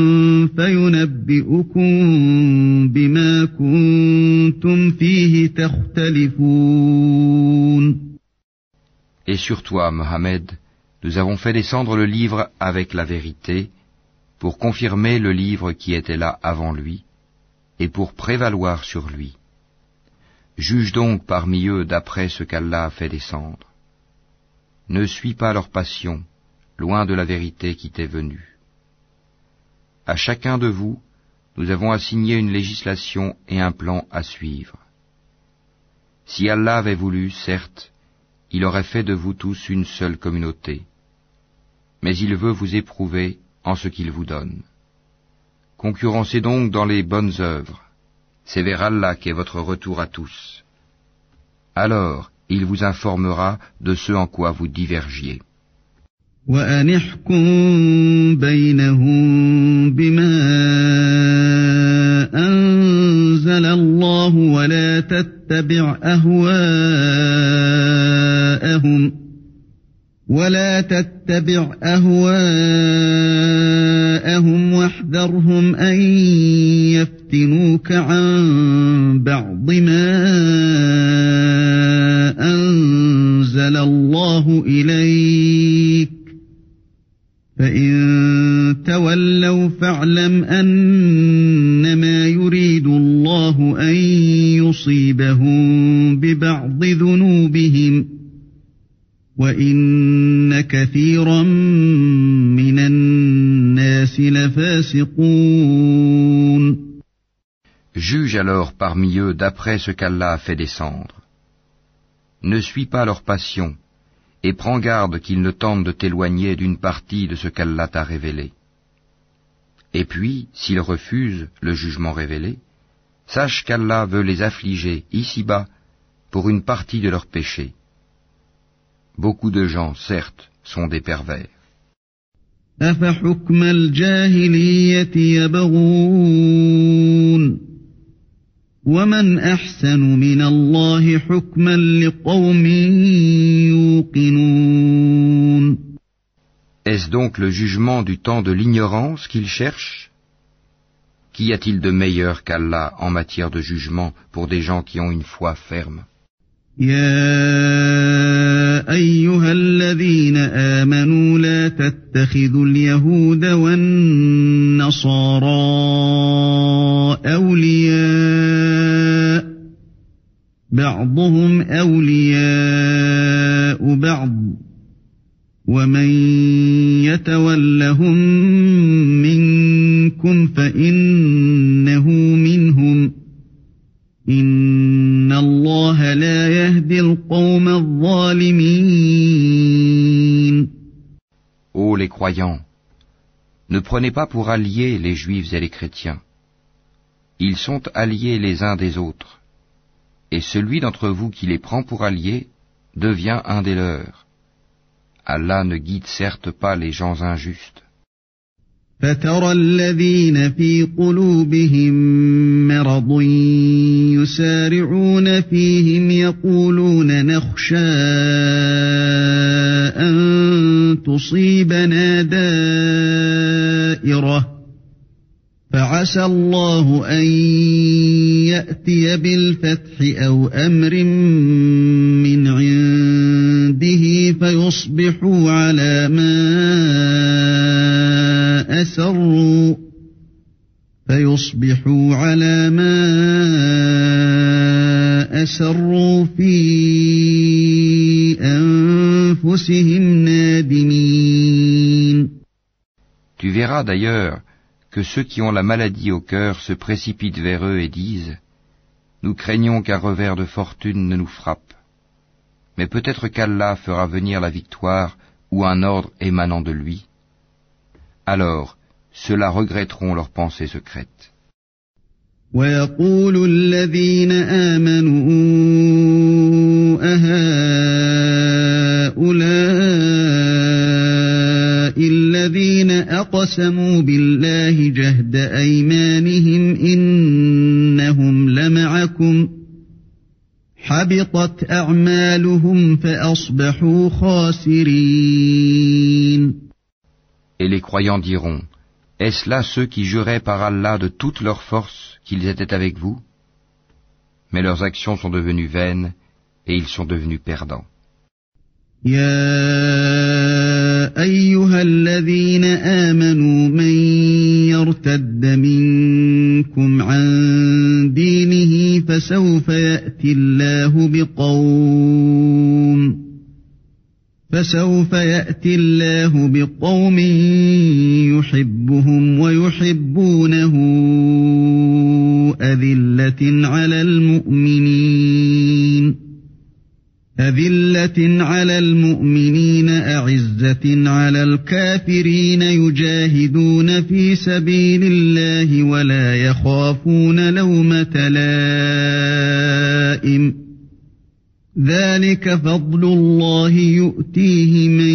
فينبئكم بما كنتم فيه تختلفون. Et sur toi, Mohammed, nous avons fait descendre le livre avec la vérité, pour confirmer le livre qui était là avant lui, et pour prévaloir sur lui. Juge donc parmi eux d'après ce qu'Allah a fait descendre. Ne suis pas leur passion, loin de la vérité qui t'est venue. À chacun de vous, nous avons assigné une législation et un plan à suivre. Si Allah avait voulu, certes, il aurait fait de vous tous une seule communauté. Mais il veut vous éprouver en ce qu'il vous donne. Concurrencez donc dans les bonnes œuvres. C'est vers Allah qu'est votre retour à tous. Alors, il vous informera de ce en quoi vous divergiez. وأن احكم بينهم بما أنزل الله ولا تتبع أهواءهم ولا تتبع أهواءهم واحذرهم أن يفتنوك عن بعض ما أنزل الله إليك فإن تولوا فاعلم أنما يريد الله أن يصيبهم ببعض ذنوبهم وإن كثيرا من الناس لفاسقون. Juge alors parmi eux d'après ce qu'Allah a fait descendre. Ne suis pas leur passion, et prends garde qu'ils ne tentent de t'éloigner d'une partie de ce qu'Allah t'a révélé. Et puis, s'ils refusent le jugement révélé, sache qu'Allah veut les affliger ici-bas pour une partie de leurs péchés. Beaucoup de gens, certes, sont des pervers. أفحكم الجاهلية يبغون ومن أحسن من الله حكما لقوم يوقنون. Est-ce donc le jugement du temps de l'ignorance qu'ils cherchent? Qu'y a-t-il de meilleur qu'Allah en matière de jugement pour des gens qui ont une foi ferme? يا أيها الذين آمنوا لا تتخذوا اليهود والنصارى أولياء بعضهم أولياء بعض ومن يتولهم منكم فإنه منهم إن الله لا يهدي القوم الظالمين. Ô les croyants, ne prenez pas pour alliés les juifs et les chrétiens. Ils sont alliés les uns des autres, et celui d'entre vous qui les prend pour alliés devient un des leurs. Allah ne guide certes pas les gens injustes. فترى الذين في قلوبهم مرض يسارعون فيهم يقولون نخشى أن تصيبنا دائرة فعسى الله أن يأتي بالفتح أو أمر من عنده فيصبحوا على ما أسروا فيصبحوا على ما أسروا في أنفسهم نادمين. Tu verras d'ailleurs que ceux qui ont la maladie au cœur se précipitent vers eux et disent « Nous craignons qu'un revers de fortune ne nous frappe. Mais peut-être qu'Allah fera venir la victoire ou un ordre émanant de lui. » Alors, ceux-là regretteront leurs pensées secrètes. وَيَقُولُ الَّذِينَ آمَنُوا أَهَؤُلَاءِ الَّذِينَ أَقْسَمُوا بِاللَّهِ جَهْدَ أَيْمَانِهِمْ إِنَّهُمْ لَمَعَكُمْ حَبِطَتْ أَعْمَالُهُمْ فَأَصْبَحُوا خَاسِرِينَ. Et les croyants diront, est-ce là ceux qui juraient par Allah de toute leur force qu'ils étaient avec vous? Mais leurs actions sont devenues vaines et ils sont devenus perdants. يا أيها الذين آمنوا من يرتد منكم عن دينه فسوف يأتي الله بقوم فسوف يأتي الله بقوم يحبهم ويحبونه أذلة على المؤمنين أذلة على المؤمنين أعزة على الكافرين يجاهدون في سبيل الله ولا يخافون لومة لائم ذلك فضل الله يؤتيه من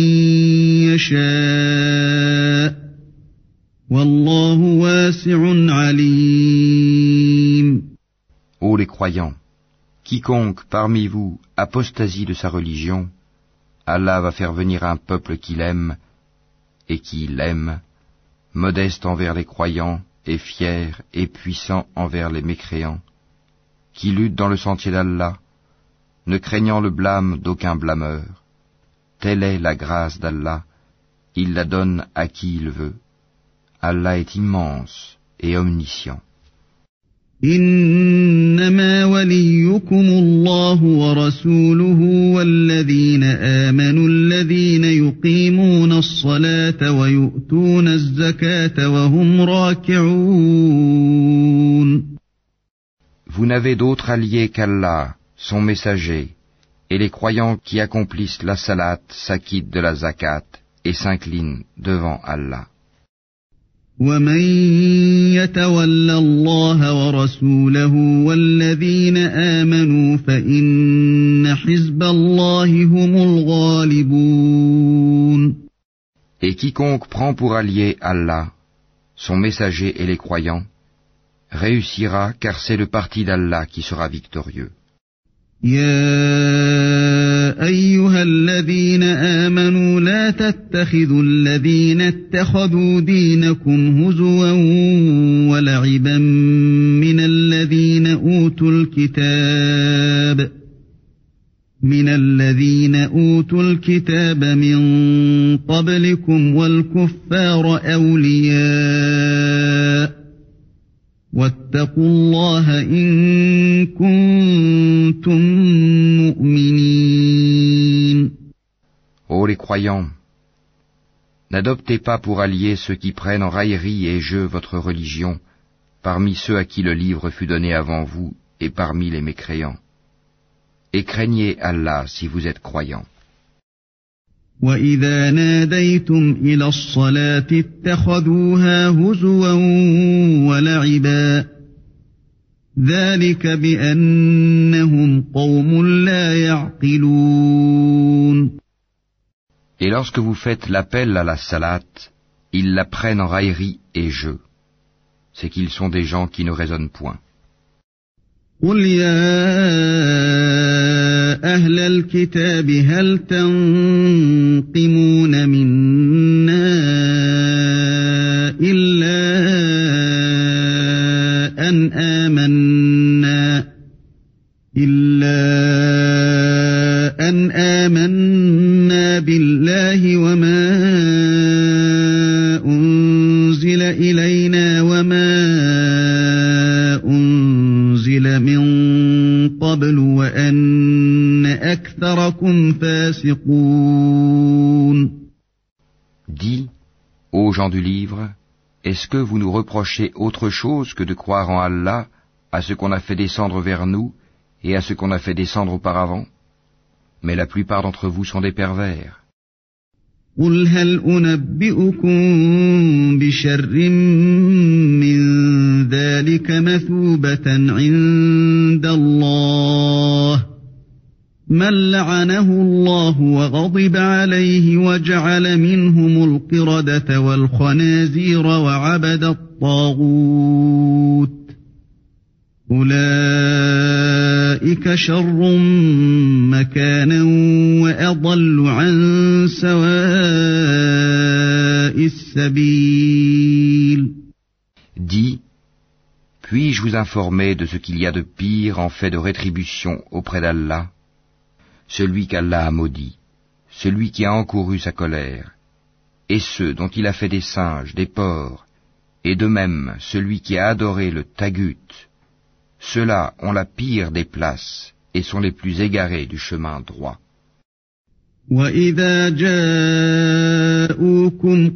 يشاء والله واسع عليم. Ô les croyants, quiconque parmi vous apostasie de sa religion, Allah va faire venir un peuple qu'il aime et qui l'aime, modeste envers les croyants et fier et puissant envers les mécréants, qui lutte dans le sentier d'Allah, ne craignant le blâme d'aucun blâmeur. Telle est la grâce d'Allah, il la donne à qui il veut. Allah est immense et omniscient. إنما وليكم الله ورسوله والذين آمنوا الذين يقيمون الصلاة ويؤتون الزكاة وهم راكعون. Vous n'avez d'autre allié qu'Allah, son messager, et les croyants qui accomplissent la salat s'acquittent de la zakat et s'inclinent devant Allah. ومن يتول الله ورسوله والذين آمنوا فإن حزب الله هم الغالبون. Et quiconque prend pour allié Allah, son messager et les croyants, réussira car c'est le parti d'Allah qui sera victorieux. يا أيها الذين آمنوا لا تتخذوا الذين اتخذوا دينكم هزوا ولعبا من الذين أوتوا الكتاب من الذين أوتوا الكتاب من قبلكم والكفار أولياء واتقوا الله إن كنتم مؤمنين. Ô les croyants, n'adoptez pas pour alliés ceux qui prennent en raillerie et jeu votre religion, parmi ceux à qui le livre fut donné avant vous et parmi les mécréants. Et craignez Allah si vous êtes croyants. وَإِذَا نَادَيْتُمْ إِلَى الصَّلَاةِ اتَّخَذُوهَا هُزُوًا وَلَعِبًا ذَلِكَ بِأَنَّهُمْ قَوْمٌ لَا يَعْقِلُونَ. Et lorsque vous faites l'appel à la salat, ils la prennent en raillerie et jeu. C'est qu'ils sont des gens qui ne raisonnent point. قُلْ يَا أَهْلَ الْكِتَابِ هَلْ تَنقِمُونَ مِنَّا إِلَّا أن آمنا بالله وما أنزل إلينا وما أنزل من قبل وأن أكثركم فاسقون. Dis, ô gens du livre, est-ce que vous nous reprochez autre chose que de croire en Allah, à ce qu'on a fait descendre vers nous et à ce qu'on a fait descendre auparavant? Mais la plupart d'entre vous sont des pervers. قُلْ هَلْ أُنَبِّئُكُم بِشَرٍّ مِّن ذَلِكَ مَثُوبَةً عِندَ اللَّهِ مَن لَّعَنَهُ اللَّهُ وَغَضِبَ عَلَيْهِ وَجَعَلَ مِنْهُمُ الْقِرَدَةَ وَالْخَنَازِيرَ وَعَبَدَ الطَّاغُوتَ أُولَئِكَ شَرٌّ مَّكَانًا وَأَضَلُّ عَن سَوَاءِ السَّبِيلِ. Dis, puis-je vous informer de ce qu'il y a de pire en fait de rétribution auprès d'Allah? Celui qu'Allah a maudit, celui qui a encouru sa colère, et ceux dont il a fait des singes, des porcs, et de même celui qui a adoré le tagut, ceux-là ont la pire des places et sont les plus égarés du chemin droit. وَإِذَا جَاءُوكُمْ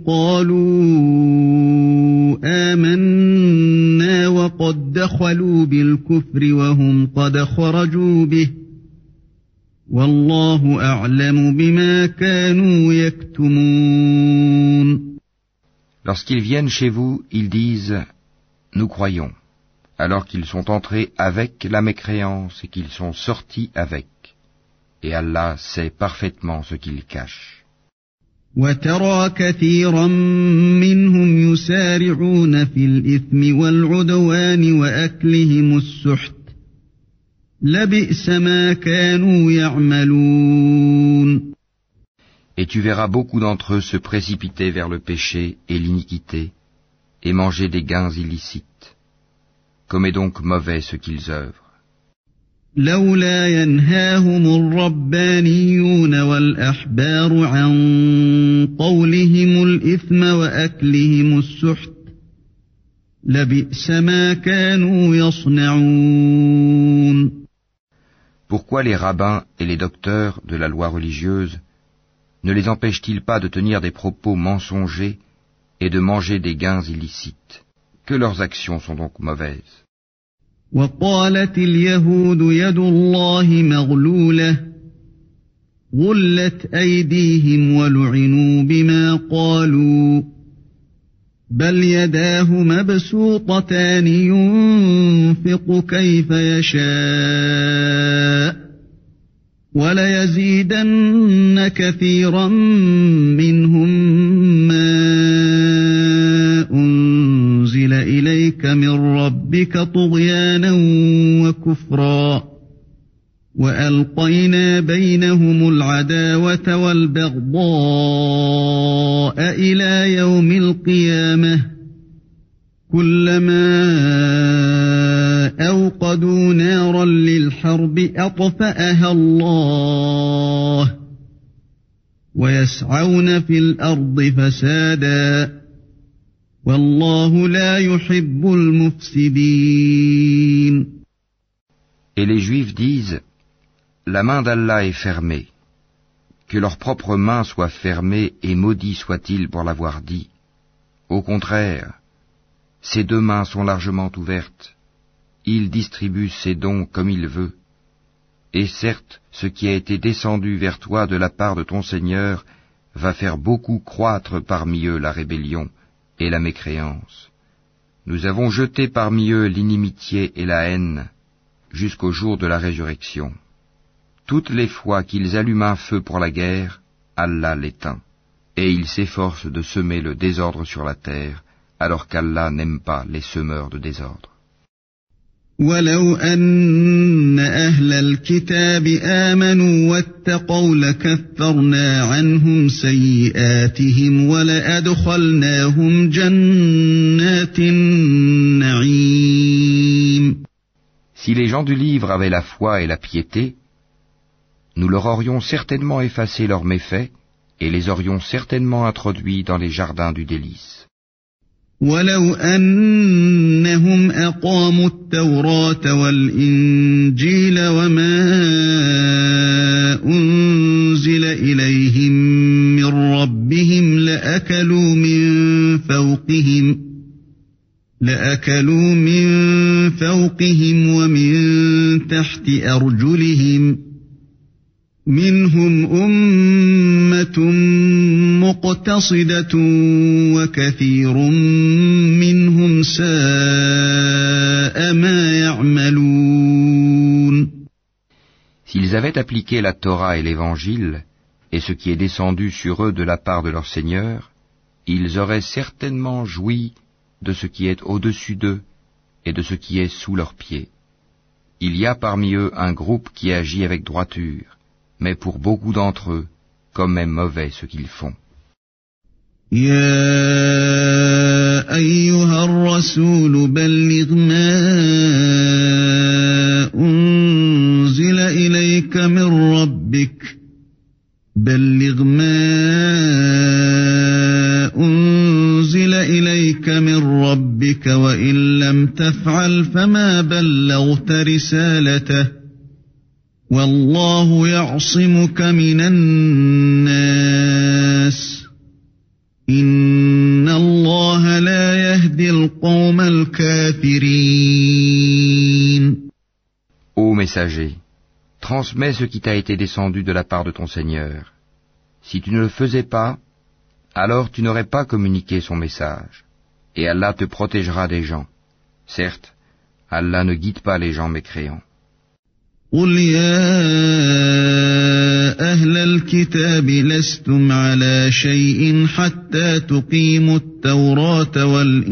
قَالُوا آمَنَّا وَقَدْ دَخَلُوا بِالْكُفْرِ وَهُمْ قَدْ خَرَجُوا بِهِ وَاللَّهُ أَعْلَمُ بِمَا كَانُوا يَكْتُمُونَ. Lorsqu'ils viennent chez vous, ils disent « Nous croyons », alors qu'ils sont entrés avec la mécréance et qu'ils sont sortis avec. Et Allah sait parfaitement ce qu'ils cachent. وَتَرَى كَثِيرًا مِّنْهُمْ يُسَارِعُونَ فِي الْإِثْمِ وَالْعُدْوَانِ وَأَكْلِهِمُ السُّحْتَ لَبِئْسَ مَا كَانُوا يَعْمَلُونَ. Et tu verras beaucoup d'entre eux se précipiter vers le péché et l'iniquité et manger des gains illicites. Comme est donc mauvais ce qu'ils œuvrent. لولا ينهاهم الربانيون والأحبار عن قولهم الإثم وأكلهم السحت لبئس ما كانوا يصنعون. Pourquoi les rabbins et les docteurs de la loi religieuse ne les empêchent-ils pas de tenir des propos mensongers et de manger des gains illicites? Que leurs actions sont donc mauvaises. وقالت اليهود يد الله مغلولة غلت أيديهم ولعنوا بما قالوا بل يداه مبسوطتان ينفق كيف يشاء وليزيدن كثيرا منهم ما أنزل إليك من ربك طغيانا وكفرا وألقينا بينهم العداوة والبغضاء إلى يوم القيامة كلما أوقدوا نارا للحرب أطفأها الله ويسعون في الأرض فسادا والله لا يحب المفسدين. Et les Juifs disent, la main d'Allah est fermée, que leur propre main soit fermée et maudit soit-il pour l'avoir dit. Au contraire, ses deux mains sont largement ouvertes, il distribue ses dons comme il veut. Et certes, ce qui a été descendu vers toi de la part de ton Seigneur va faire beaucoup croître parmi eux la rébellion et la mécréance. Nous avons jeté parmi eux l'inimitié et la haine jusqu'au jour de la résurrection. Toutes les fois qu'ils allument un feu pour la guerre, Allah l'éteint, et ils s'efforcent de semer le désordre sur la terre, alors qu'Allah n'aime pas les semeurs de désordre. وَلَوْ أَنَّ أَهْلَ الْكِتَابِ آمَنُوا وَاتَّقَوْا لَكَفَّرْنَا عَنْهُمْ سَيِّئَاتِهِمْ وَلَأَدْخَلْنَاهُمْ جَنَّاتِ النَّعِيمِ. Si les gens du livre avaient la foi et la piété, nous leur aurions certainement effacé leurs méfaits et les aurions certainement introduits dans les jardins du délice. ولو أنهم أقاموا التوراة والإنجيل وما أنزل إليهم من ربهم لأكلوا من فوقهم لأكلوا من فوقهم ومن تحت أرجلهم منهم أمة مقتصدة وكثير منهم ساء ما يعملون. S'ils avaient appliqué la Torah et l'Évangile, et ce qui est descendu sur eux de la part de leur Seigneur, ils auraient certainement joui de ce qui est au-dessus d'eux et de ce qui est sous leurs pieds. Il y a parmi eux un groupe qui agit avec droiture, mais pour beaucoup d'entre eux, comme est mauvais ce qu'ils font. يا أيها الرسول بلغ ما أنزل إليك من ربك بلغ ما أنزل إليك من ربك وإن لم تفعل فما بلغت رسالته والله يعصمك من الناس إن الله لا يهدي القوم الكافرين. Ô messager, transmets ce qui t'a été descendu de la part de ton Seigneur. Si tu ne le faisais pas, alors tu n'aurais pas communiqué son message, et Allah te protégera des gens. Certes, Allah ne guide pas les gens mécréants. قل يا أهل الكتاب لستم على شيء حتى تقيموا التوراة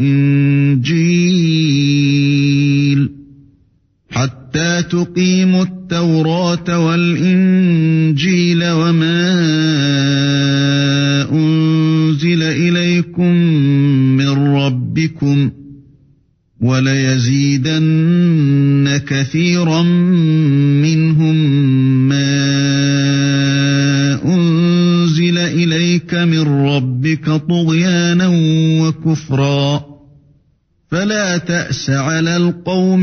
والإنجيل حتى تقيموا التوراة والإنجيل وما أنزل إليكم من ربكم وَلَيَزِيدَنَّ كَثِيرًا مِّنْهُم مَّا أُنزِلَ إِلَيْكَ مِن رَّبِّكَ طُغْيَانًا وَكُفْرًا فَلَا تَأْسَ عَلَى الْقَوْمِ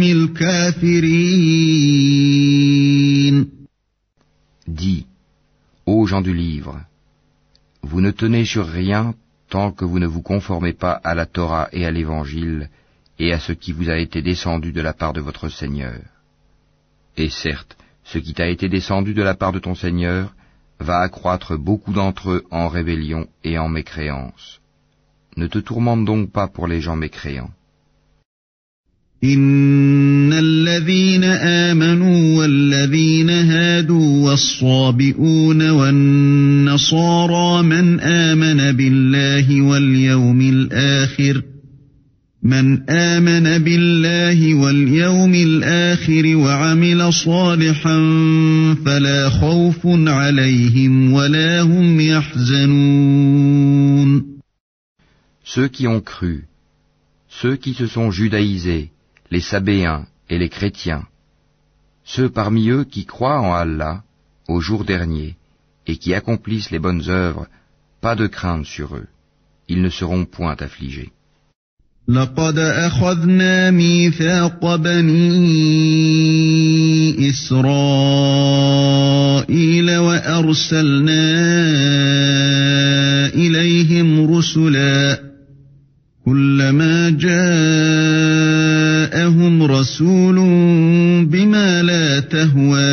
الْكَافِرِينَ. Dis, ô gens du livre, vous ne tenez sur rien tant que vous ne vous conformez pas à la Torah et à l'Évangile et à ce qui vous a été descendu de la part de votre Seigneur. Et certes, ce qui t'a été descendu de la part de ton Seigneur va accroître beaucoup d'entre eux en rébellion et en mécréance. Ne te tourmente donc pas pour les gens mécréants. إن الذين آمنوا والذين هادوا والصابئون والنصارى من آمن بالله واليوم الآخر من آمن بالله واليوم الآخر وعمل صالحا فلا خوف عليهم ولا هم يحزنون. Ceux qui ont cru, ceux qui se sont judaïsés, les Sabéens et les chrétiens, ceux parmi eux qui croient en Allah, au jour dernier, et qui accomplissent les bonnes œuvres, pas de crainte sur eux, ils ne seront point affligés. لقد أخذنا ميثاق بني إسرائيل وأرسلنا إليهم رسلا كلما جاءهم رسول بما لا تهوى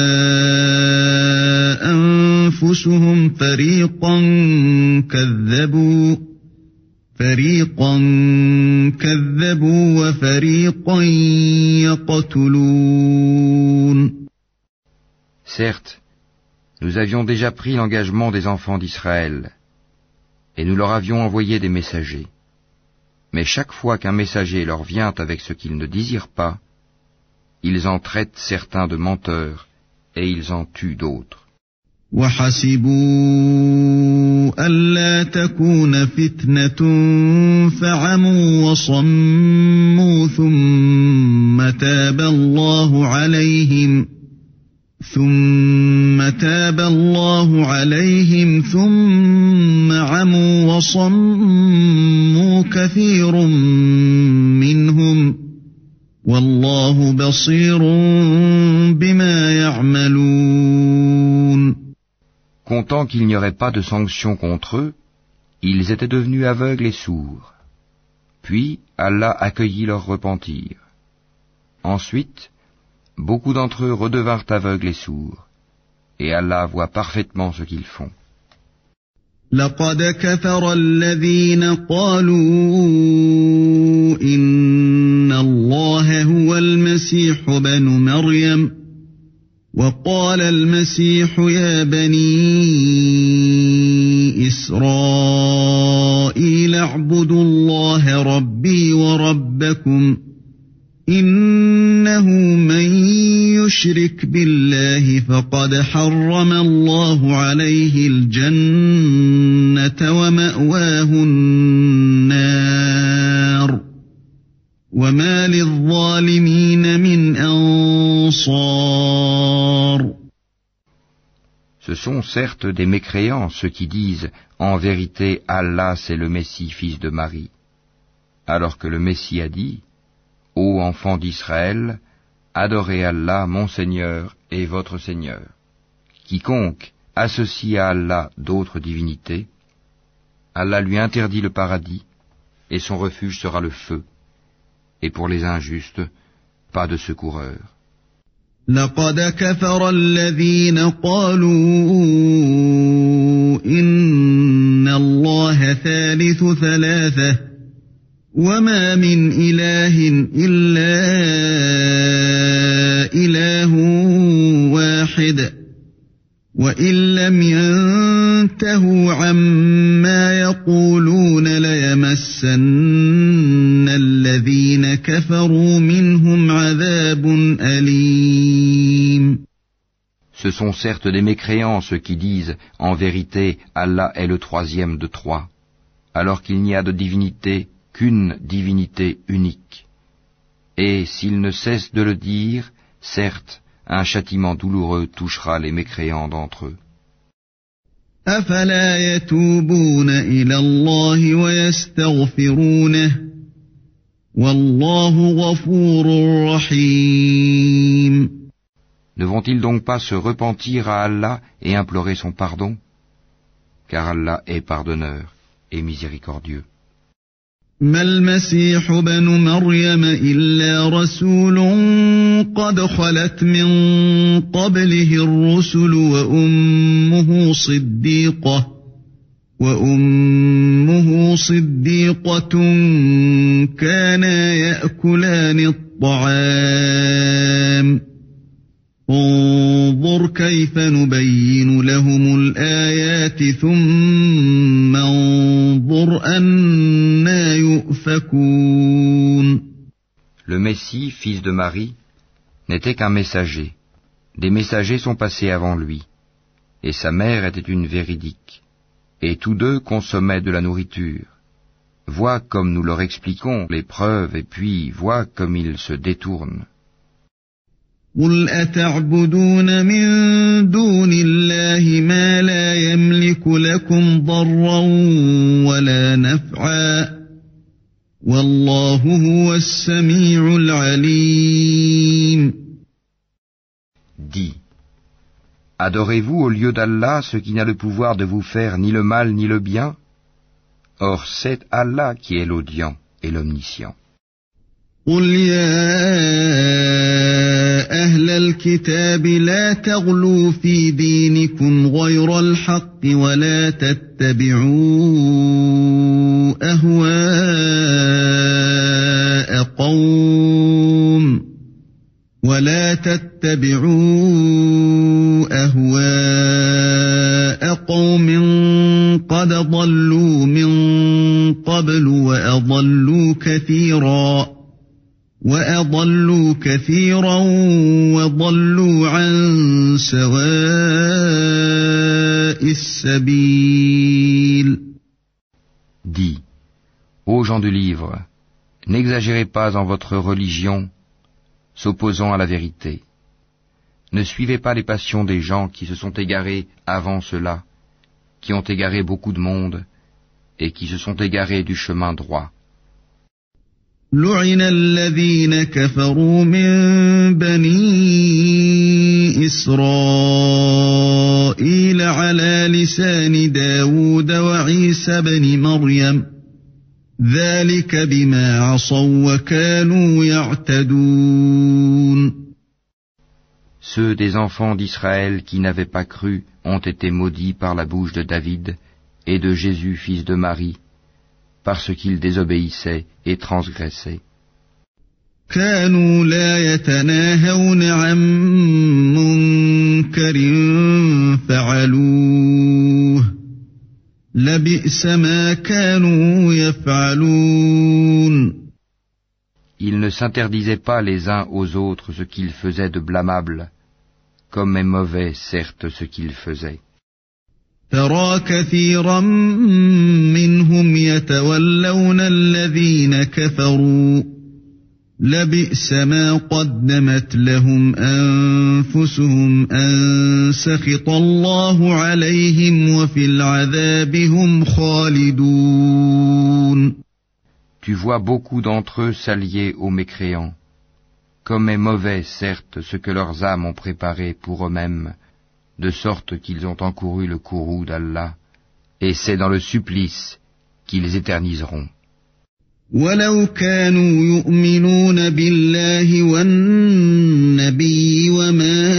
أنفسهم فريقا كذبوا فريقا كذبوا وفريقا يقتلون. Certes, nous avions déjà pris l'engagement des enfants d'Israël, et nous leur avions envoyé des messagers. Mais chaque fois qu'un messager leur vient avec ce qu'ils ne désirent pas, ils en traitent certains de menteurs, et ils en tuent d'autres. وَحَسِبُوا أَلَّا تَكُونَ فِتْنَةٌ فَعَمُوا وَصَمُّوا ثُمَّ تَابَ اللَّهُ عَلَيْهِمْ ثُمَّ فتاب الله عليهم ثم عموا وصموا كثير منهم والله بصير بما يعملون. Comptant qu'il n'y aurait pas de sanction contre eux, ils étaient devenus aveugles et sourds. Puis Allah accueillit leur repentir. Ensuite, beaucoup d'entre eux redevinrent aveugles et sourds, et Allah voit parfaitement ce qu'ils font. لقد كفر الذين قالوا إن الله هو المسيح ابن مريم وقال المسيح يا بني إسرائيل اعبدوا الله ربي وربكم إنه من يشرك بالله فقد حرم الله عليه الجنة ومأواه النار وما للظالمين من أنصار. Ce sont certes des mécréants ceux qui disent « En vérité, Allah c'est le Messie, fils de Marie », alors que le Messie a dit « Ô enfants d'Israël, adorez Allah, mon Seigneur et votre Seigneur. Quiconque associe à Allah d'autres divinités, Allah lui interdit le paradis, et son refuge sera le feu. Et pour les injustes, pas de secoureur. » لقد كفر الذين قالوا إن الله ثالث ثلاثة وما من إله إلا إله واحد وإن لم ينتهوا عما يقولون ليمسن الذين كفروا منهم عذاب أليم. Ce sont certes des mécréants ceux qui disent « En vérité, Allah est le troisième de trois », alors qu'il n'y a de divinité qu'une divinité unique. Et s'ils ne cessent de le dire, certes, un châtiment douloureux touchera les mécréants d'entre eux. أفلا يتوبون إلى الله ويستغفرونه والله غفور رحيم. Ne vont-ils donc pas se repentir à Allah et implorer son pardon? Car Allah est pardonneur et miséricordieux. ما المسيح ابن مريم إلا رسول قد خلت من قبله الرسل وأمه صديقة وأمه صديقة كانا يأكلان الطعام انظر كيف نبين لهم الآيات ثم انظر أنى يؤفكون. Le Messie, fils de Marie, n'était qu'un messager. Des messagers sont passés avant lui, et sa mère était une véridique. Et tous deux consommaient de la nourriture. Vois comme nous leur expliquons les preuves, et puis vois comme ils se détournent. قل أتعبدون من دون الله ما لا يملك لكم ضرا ولا نفعا والله هو السميع العليم. Dis, adorez-vous au lieu d'Allah ce qui n'a le pouvoir de vous faire ni le mal ni le bien? Or c'est Allah qui est l'audient et l'omniscient. قل يا أهل الكتاب لا تغلوا في دينكم غير الحق ولا تتبعوا أهواء قوم ولا تتبعوا أهواء قوم قد ضلوا من قبل وأضلوا كثيرا وَأَضَلُّوا كَثِيرًا وَضَلُّوا عَن سَوَاءِ السَّبِيلِ. Dis, ô gens du livre, n'exagérez pas en votre religion, s'opposant à la vérité. Ne suivez pas les passions des gens qui se sont égarés avant cela, qui ont égaré beaucoup de monde, et qui se sont égarés du chemin droit. لعن الذين كفروا من بني إسرائيل على لسان داود وعيسى بن مريم ذلك بما عصوا وكانوا يعتدون. Ceux des enfants d'Israël qui n'avaient pas cru ont été maudits par la bouche de David et de Jésus fils de Marie, parce qu'ils désobéissaient et transgressaient. كانوا لا يتناهون عن منكر فعلوه لبئس ما كانوا يفعلون. Ils ne s'interdisaient pas les uns aux autres ce qu'ils faisaient de blâmable, comme est mauvais, certes, ce qu'ils faisaient. ترى كثيرا منهم يتولون الذين كفروا لبئس ما قدمت لهم أنفسهم أن سخط الله عليهم وفي العذاب هم خالدون. Tu vois beaucoup d'entre eux s'allier aux mécréants. Comme est mauvais, certes, ce que leurs âmes ont préparé pour eux-mêmes, de sorte qu'ils ont encouru le courroux d'Allah, et c'est dans le supplice qu'ils éterniseront. وَلَوْ كَانُوا يُؤْمِنُونَ بِاللَّهِ وَالنَّبِيِّ وَمَا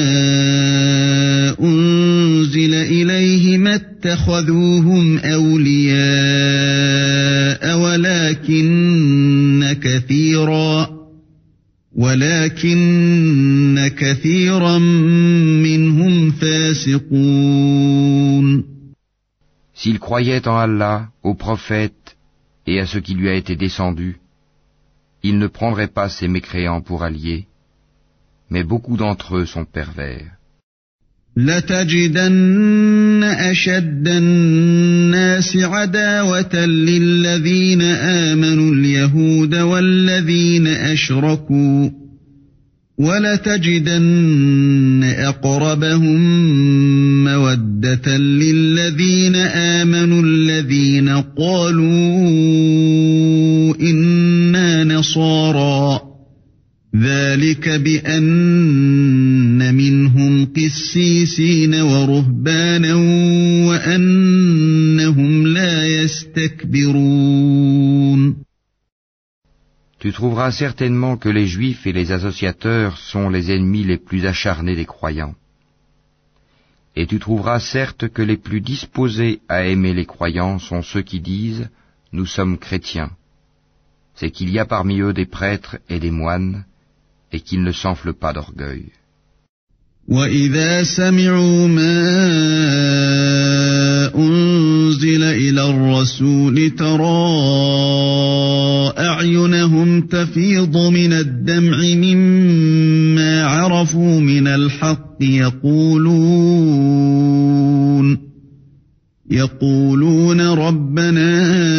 أُنزِلَ إِلَيْهِ مَا اتَّخَذُوهُمْ أَوْلِيَاءَ وَلَكِنَّ كَثِيرًا وَلَكِنَّ كَثِيرًا مِّنْهُمْ فَاسِقُونَ. S'ils croyaient en Allah, au prophète et à ce qui lui a été descendu, ils ne prendraient pas ces mécréants pour alliés, mais beaucoup d'entre eux sont pervers. لَتَجِدَنَّ أَشَدَّ النَّاسِ عَدَاوَةً لِلَّذِينَ آمَنُوا الْيَهُودَ وَالَّذِينَ أَشْرَكُوا وَلَتَجِدَنَّ أَقْرَبَهُم مَّوَدَّةً لِلَّذِينَ آمَنُوا الَّذِينَ قَالُوا إِنَّا نَصَارَىٰ ذَلِكَ بِأَنَّ مِنْهُمْ قِسِّيسِينَ وَرُهْبَانًا وَأَنَّهُمْ لَا يَسْتَكْبِرُونَ. Tu trouveras certainement que les Juifs et les associateurs sont les ennemis les plus acharnés des croyants. Et tu trouveras certes que les plus disposés à aimer les croyants sont ceux qui disent « Nous sommes chrétiens ». C'est qu'il y a parmi eux des prêtres et des moines, et qu'ils ne s'enflent pas d'orgueil. وَإِذَا سَمِعُوا مَا أُنزِلَ إِلَى الرَّسُولِ تَرَىٰ أَعْيُنَهُمْ تَفِيضُ مِنَ الدَّمْعِ مِمَّا عَرَفُوا مِنَ الْحَقِّ يَقُولُونَ يَقُولُونَ رَبَّنَا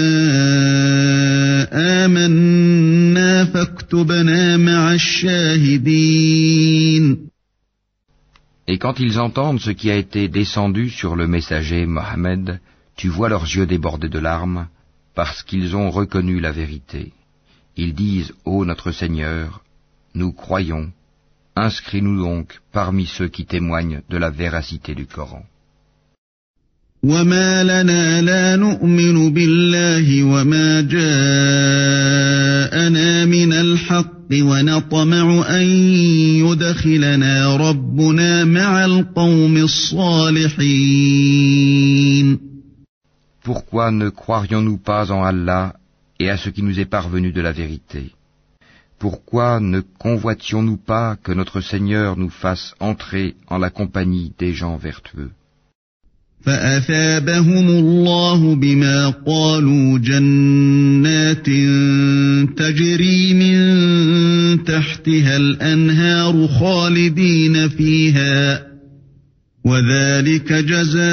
آمَنَّا فَاكْتُبْنَا مَعَ الشَّاهِدِينَ. Et quand ils entendent ce qui a été descendu sur le messager Mohammed, tu vois leurs yeux débordés de larmes, parce qu'ils ont reconnu la vérité. Ils disent, ô notre Seigneur, nous croyons, inscris-nous donc parmi ceux qui témoignent de la véracité du Coran. وَمَا لَنَا لَا نُؤْمِنُ بِاللَّهِ وَمَا جَاءَنَا مِنَ الْحَقِّ وَنَطْمَعُ أَن يُدْخِلَنَا رَبُّنَا مَعَ الْقَوْمِ الصَّالِحِينَ. Pourquoi ne croirions-nous pas en Allah et à ce qui nous est parvenu de la vérité? Pourquoi ne convoitions-nous pas que notre Seigneur nous fasse entrer en la compagnie des gens vertueux? فَأَثَابَهُمُ اللَّهُ بِمَا قَالُوا جَنَّاتٍ تَجْرِي مِن تَحْتِهَا الْأَنْهَارُ خَالِدِينَ فِيهَا وَذَلِكَ جَزَاءُ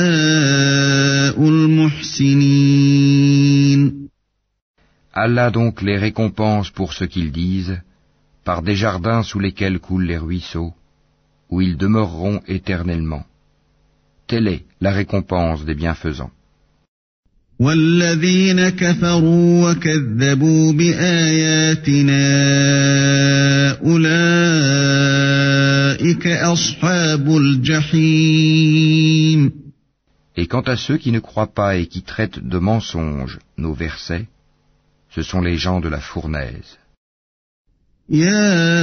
الْمُحْسِنِينَ. Allah donc les récompense pour ce qu'ils disent, par des jardins sous lesquels coulent les ruisseaux, où ils demeureront éternellement. Telle est la récompense des bienfaisants. والذين كفروا وكذبوا بآياتنا أولئك أصحاب الجحيم. Et quant à ceux qui ne croient pas et qui traitent de mensonges nos versets, ce sont les gens de la fournaise. يا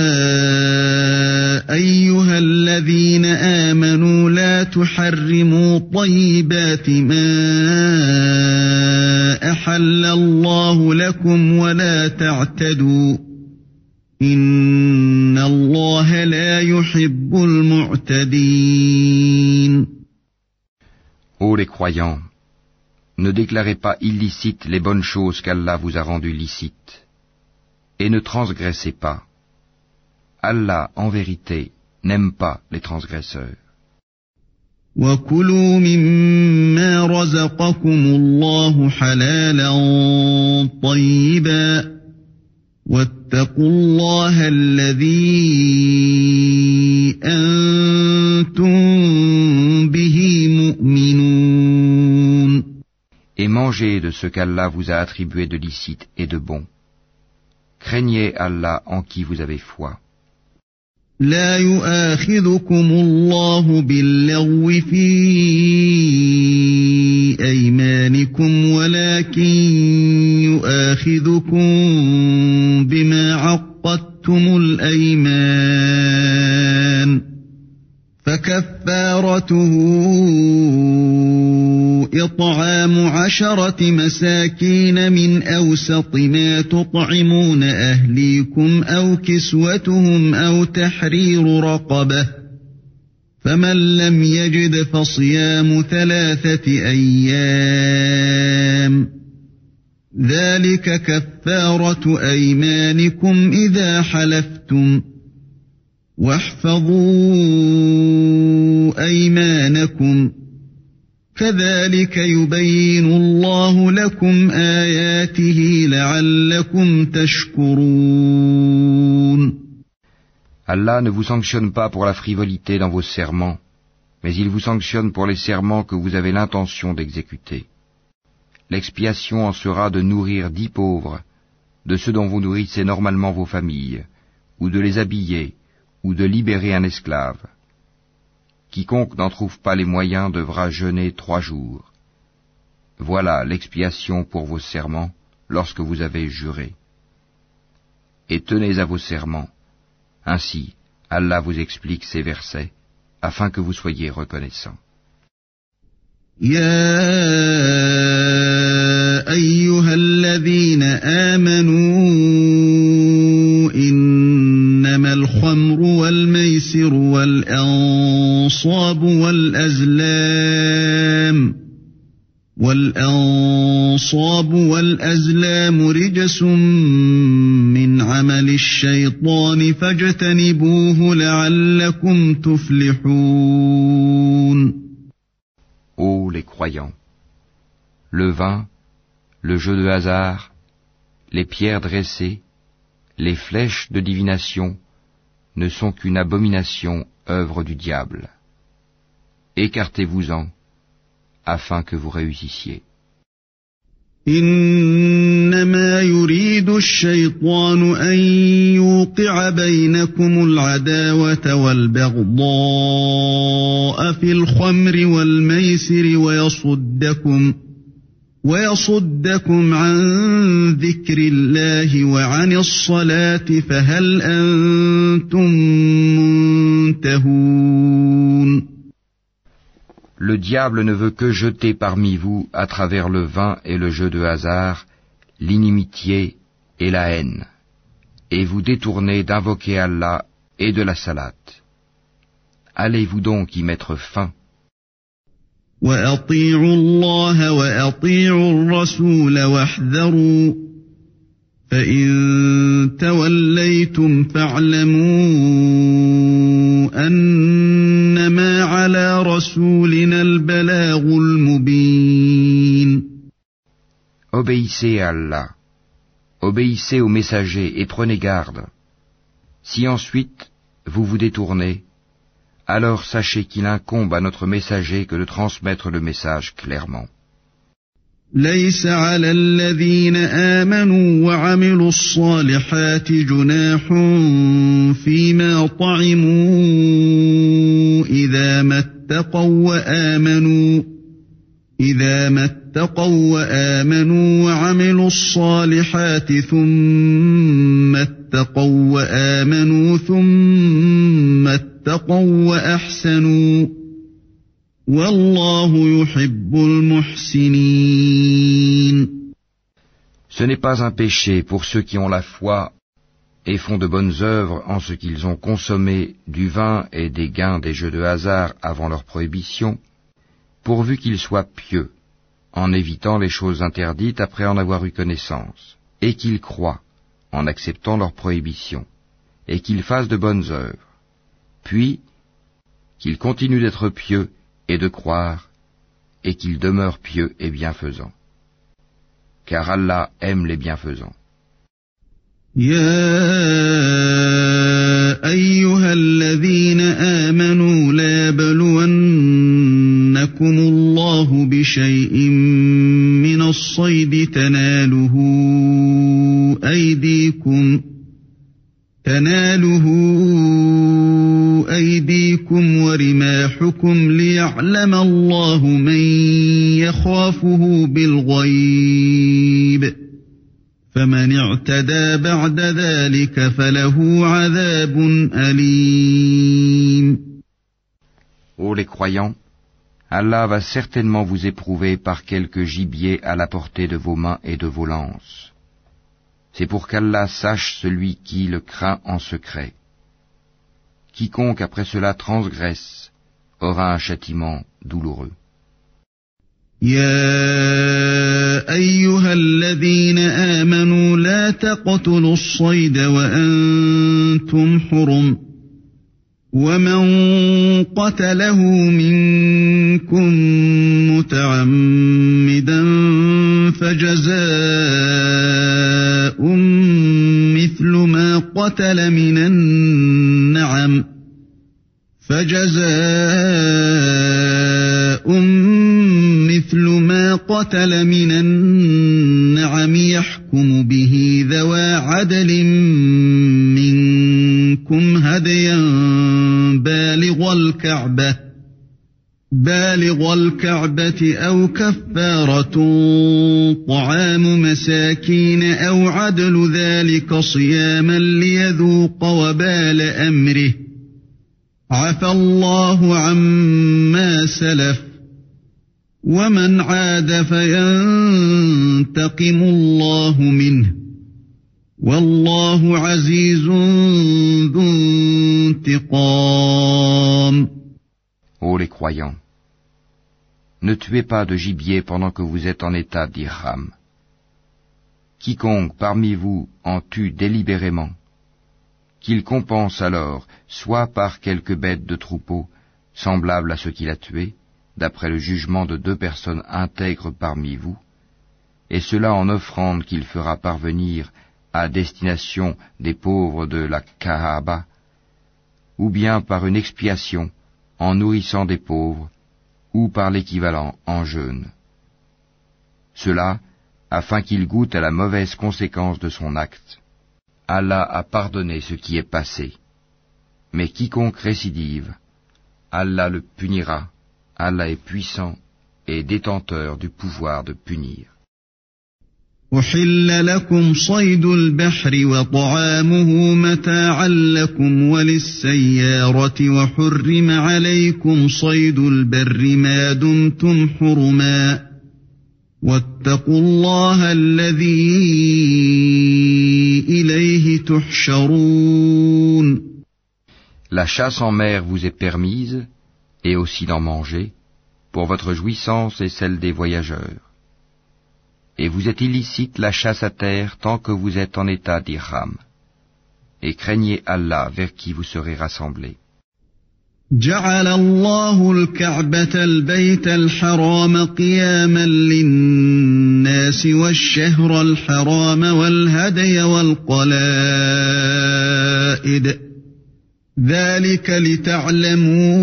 أيها الذين آمنوا لا تحرموا طيبات ما أحل الله لكم ولا تعتدوا إن الله لا يحب المعتدين. Ô les croyants, ne déclarez pas illicites les bonnes choses qu'Allah vous a rendues licites, et ne transgressez pas. Allah, en vérité, n'aime pas les transgresseurs. وَكُلُوا مِمَّا رَزَقَكُمُ اللَّهُ حَلَالًا طَيِّبًا وَاتَّقُوا اللَّهَ الَّذِي أَنْتُمْ بِهِ مُؤْمِنُونَ. Et mangez de ce qu'Allah vous a attribué de licite et de bon. Craignez Allah en qui vous avez foi. لا يؤاخذكم الله باللغو في أيمانكم ولكن يؤاخذكم بما عقدتم الأيمان فكفارته إطعام عشرة مساكين من أوسط ما تطعمون أهليكم أو كسوتهم أو تحرير رقبة فمن لم يجد فصيام ثلاثة أيام ذلك كفارة أيمانكم إذا حلفتم واحفظوا أيمانكم كذلك يبين الله لكم آياته لعلكم تشكرون. Allah ne vous sanctionne pas pour la frivolité dans vos serments, mais il vous sanctionne pour les serments que vous avez l'intention d'exécuter. L'expiation en sera de nourrir dix pauvres, de ceux dont vous nourrissez normalement vos familles, ou de les habiller, ou de libérer un esclave. Quiconque n'en trouve pas les moyens devra jeûner trois jours. Voilà l'expiation pour vos serments lorsque vous avez juré. Et tenez à vos serments. Ainsi, Allah vous explique ces versets, afin que vous soyez reconnaissants. Ya ayyuhalladhina amanu innama al-khamru wal-maysiru wal-ansabu wal-azlam وَالْأَنصَابُ وَالْأَزْلَامُ رِجْسٌ مِّنْ عَمَلِ الشَّيْطَانِ فَاجْتَنِبُوهُ لَعَلَّكُمْ تُفْلِحُونَ. Ô les croyants, le vin, le jeu de hasard, les pierres dressées, les flèches de divination ne sont qu'une abomination, œuvre du diable. Écartez-vous-en, afin que vous réussissiez. إنما يريد الشيطان أن يوقع بينكم العداوة والبغضاء في الخمر والميسر ويصدكم ويصدكم عن ذكر الله وعن الصلاة فهل أنتم منتهون. Le diable ne veut que jeter parmi vous, à travers le vin et le jeu de hasard, l'inimitié et la haine, et vous détourner d'invoquer Allah et de la salate. Allez-vous donc y mettre fin. وَأَطِيعُوا اللَّهَ وَأَطِيعُوا الرَّسُولَ وَاحْذَرُوا فَإِن تَوَلَّيْتُمْ فَاعْلَمُوا أَنَّمَا عَلَى رَسُولِنَا الْبَلَاغُ الْمُبِينُ. Obéissez à Allah, obéissez aux messagers et prenez garde. Si ensuite vous vous détournez, alors sachez qu'il incombe à notre messager que de transmettre le message clairement. ليس على الذين آمنوا وعملوا الصالحات جناح فيما طعموا إذا ما اتقوا وآمنوا إذا ما اتقوا وآمنوا وعملوا الصالحات ثم اتقوا وآمنوا ثم اتقوا وأحسنوا والله يحب المحسنين. Ce n'est pas un péché pour ceux qui ont la foi et font de bonnes œuvres en ce qu'ils ont consommé du vin et des gains des jeux de hasard avant leur prohibition, pourvu qu'ils soient pieux, en évitant les choses interdites après en avoir eu connaissance, et qu'ils croient, en acceptant leur prohibition, et qu'ils fassent de bonnes œuvres, puis qu'ils continuent d'être pieux et de croire, et qu'ils demeurent pieux et bienfaisants. Car Allah aime les bienfaisants. يا أيها الذين آمنوا لا يبلونكم الله بشيء من الصيد تناله أيديكم تناله أيديكم ورماحكم ليعلم الله من يخافه بالغيب فمن اعتدى بعد ذلك فله عذاب أليم. Ô les croyants, Allah va certainement vous éprouver par quelque gibier à la portée de vos mains et de vos lances. C'est pour qu'Allah sache celui qui le craint en secret. Quiconque après cela transgresse aura un châtiment douloureux. يا أيها الذين آمنوا لا تقتلوا الصيد وأنتم حرم ومن قتله منكم متعمدا فجزاء مثل ما قتل من النعم فجزاء مثل ما قتل من النعم يحكم به ذوى عدل منكم هديا بالغ الكعبة بالغ الكعبة أو كفارة طعام مساكين أو عدل ذلك صياما ليذوق وبال أمره عفى الله عما سلف ومن عاد فينتقم الله منه والله عزيز ذو انتقام. Ô les croyants, ne tuez pas de gibier pendant que vous êtes en état d'ihram. Quiconque parmi vous en tue délibérément, qu'il compense alors soit par quelque bête de troupeau semblable à ce qu'il a tué, d'après le jugement de deux personnes intègres parmi vous, et cela en offrande qu'il fera parvenir à destination des pauvres de la Kaaba, ou bien par une expiation en nourrissant des pauvres, ou par l'équivalent en jeûne. Cela, afin qu'il goûte à la mauvaise conséquence de son acte. Allah a pardonné ce qui est passé. Mais quiconque récidive, Allah le punira. Allah est puissant et détenteur du pouvoir de punir. أحل لكم صيد البحر وطعامه متاعا لكم وللسيارة وحرم عليكم صيد البر ما دمتم حرما واتقوا الله الذي إليه تحشرون. La chasse en mer vous est permise, et aussi d'en manger, pour votre jouissance et celle des voyageurs. Et vous êtes illicite la chasse à terre tant que vous êtes en état d'ihram. Et craignez Allah vers qui vous serez rassemblés. جعل الله الكعبة البيت الحرام قياما للناس والشهر الحرام والهدي والقلائد ذلك لتعلموا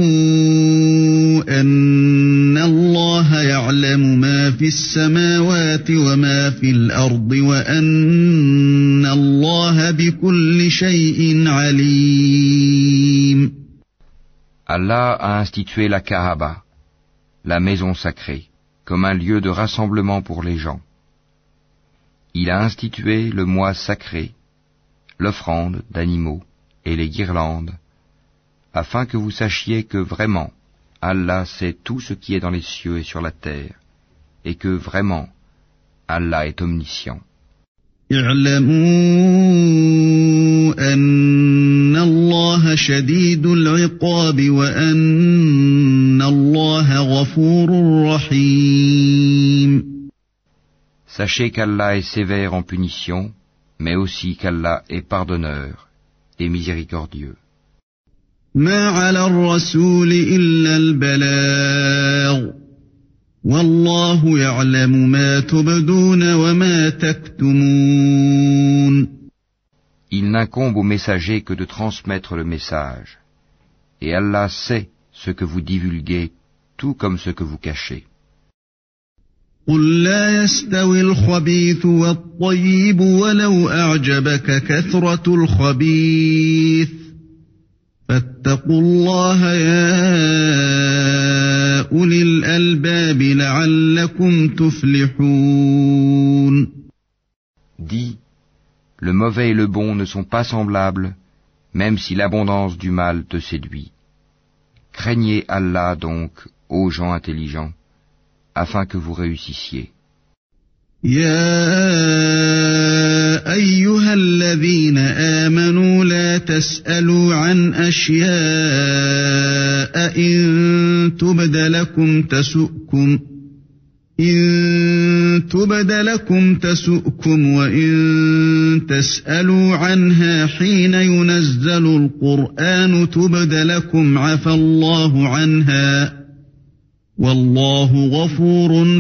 أن الله يعلم ما في السماوات وما في الأرض وأن الله بكل شيء عليم. Allah a institué la Kaaba, la maison sacrée, comme un lieu de rassemblement pour les gens. Il a institué le mois sacré, l'offrande d'animaux et les guirlandes, afin que vous sachiez que vraiment, Allah sait tout ce qui est dans les cieux et sur la terre, et que vraiment, Allah est omniscient. اعلموا أن الله شديد العقاب وأن الله غفور رحيم. Sachez qu'Allah est sévère en punition, mais aussi qu'Allah est pardonneur et miséricordieux. ما على الرسول إلا البلاغ والله يعلم ما تبدون وما تكتمون. Il n'incombe au messager que de transmettre le message, et Allah sait ce que vous divulguez, tout comme ce que vous cachez. قل لا يستوي الخبيث والطيب ولو أعجبك كثرة الخبيث فاتقوا الله يا أولي الألباب لعلكم تفلحون. Dis, le mauvais et le bon ne sont pas semblables, même si l'abondance du mal te séduit. Craignez Allah donc, ô gens intelligents, afin que vous réussissiez. يا أيها الذين آمنوا لا تسألوا عن أشياء إن تبد لكم تسؤكم إن تبد لكم تسؤكم وإن تسألوا عنها حين ينزل القرآن تبد لكم عفى الله عنها والله غفور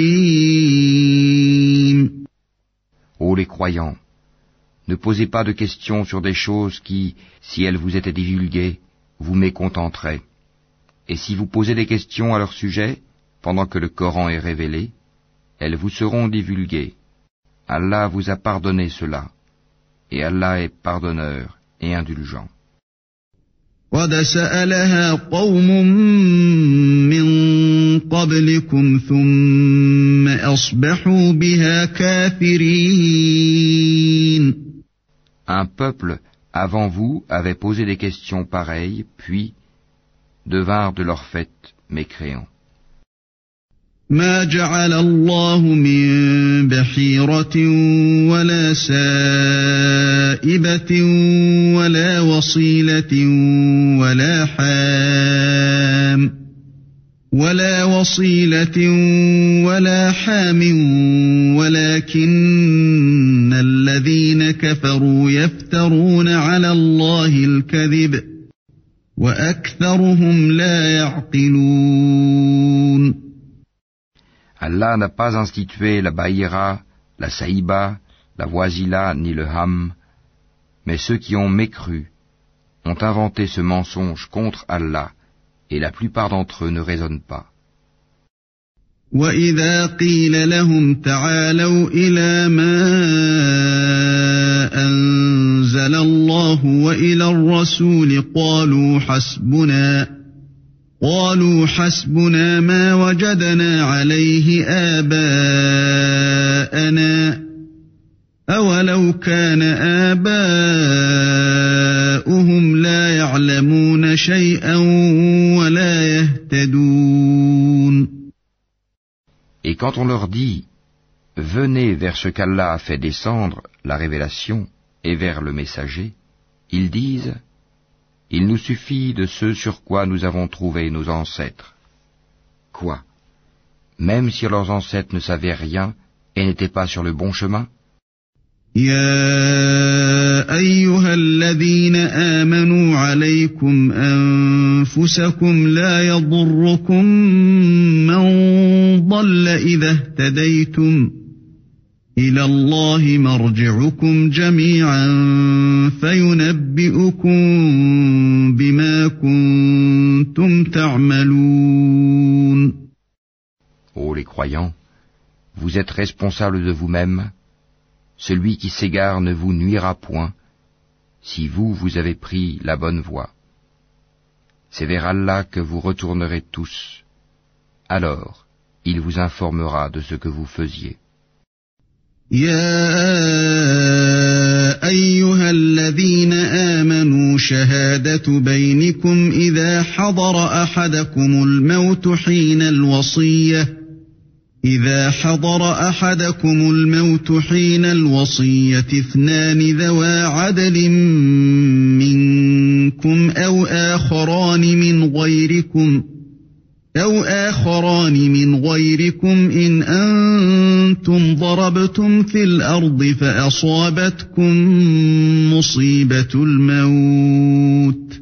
حليم. Ô les croyants, ne posez pas de questions sur des choses qui, si elles vous étaient divulguées, vous mécontenteraient. Et si vous posez des questions à leur sujet, pendant que le Coran est révélé, elles vous seront divulguées. Allah vous a pardonné cela, et Allah est pardonneur et indulgent. قد سألها قوم من قبلكم ثم أصبحوا بها كافرين. Un peuple avant vous avait posé des questions pareilles, puis devinrent de leur fait mécréants. ما جعل الله من بحيرة ولا سائبة ولا وصيلة ولا حام ولا وصيلة ولا حام ولكن الذين كفروا يفترون على الله الكذب وأكثرهم لا يعقلون. Allah n'a pas institué la Bahira, la Saïba, la Wasila ni le Ham, mais ceux qui ont mécru ont inventé ce mensonge contre Allah, et la plupart d'entre eux ne raisonnent pas. وَإِذَا قِيلَ لَهُمْ تَعَالَوْا إِلَى مَا أَنزَلَ اللَّهُ وَإِلَى الرَّسُولِ قَالُوا حَسْبُنَا قالوا حسبنا ما وجدنا عليه آباءنا أولو كان آباؤهم لا يعلمون شيئا ولا يهتدون. Et quand on leur dit « Venez vers ce qu'Allah a fait descendre, la révélation, et vers le messager », ils disent « Il nous suffit de ce sur quoi nous avons trouvé nos ancêtres. » Quoi? Même si leurs ancêtres ne savaient rien et n'étaient pas sur le bon chemin? يا أيها الذين آمنوا عليكم أنفسكم لا يضركم من ضل إذا اهتديتم إلى الله مرجعكم جميعا فينبئكم بما كنتم تعملون. Ô les croyants, vous êtes responsables de vous-même. Celui qui s'égare ne vous nuira point, si vous, vous avez pris la bonne voie. C'est vers Allah que vous retournerez tous. Alors, il vous informera de ce que vous faisiez. يا أيها الذين آمنوا شهادة بينكم إذا حضر أحدكم الموت حين الوصية إذا حضر أحدكم الموت حين الوصية اثنان ذوى عدل منكم أو آخران من غيركم أو آخران من غيركم إن أنتم ضربتم في الأرض فأصابتكم مصيبة الموت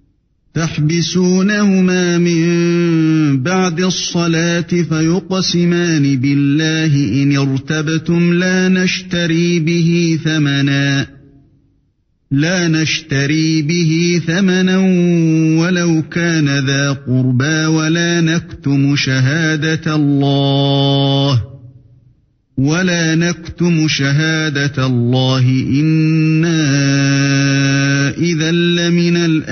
تحبسونهما من بعد الصلاة فيقسمان بالله إن ارتبتم لا نشتري به ثمنا لا نشتري به ثمنا ولو كان ذا قربى ولا نكتم شهادة الله ولا نكتم شهادة الله إنا إذا لمن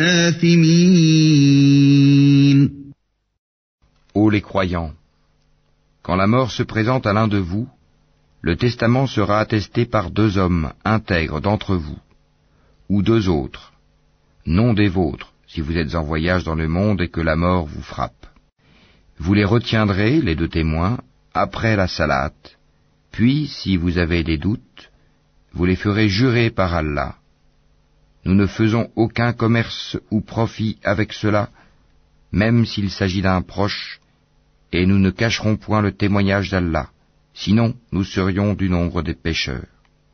الآثمين. Ô les croyants, quand la mort se présente à l'un de vous, le testament sera attesté par deux hommes intègres d'entre vous, ou deux autres, non des vôtres, si vous êtes en voyage dans le monde et que la mort vous frappe. Vous les retiendrez, les deux témoins, après la salate, puis, si vous avez des doutes, vous les ferez jurer par Allah. Nous ne faisons aucun commerce ou profit avec cela, même s'il s'agit d'un proche, et nous ne cacherons point le témoignage d'Allah, sinon nous serions du nombre des pécheurs.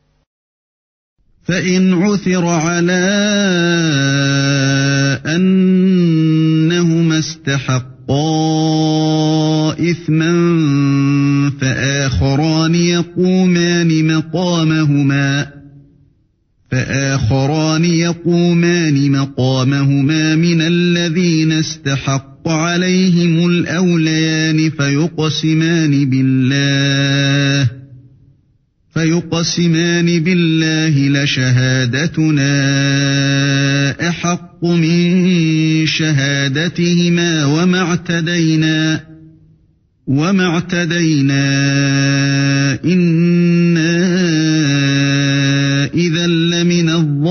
فإن عثر على أنهما استحقا إثما فآخران يقومان مقامهما فآخران يقومان مقامهما من الذين استحق عليهم الأوليان فيقسمان بالله فيقسمان بالله لشهادتنا أحق من شهادتهما وما اعتدينا وما اعتدينا إنا إذا لمن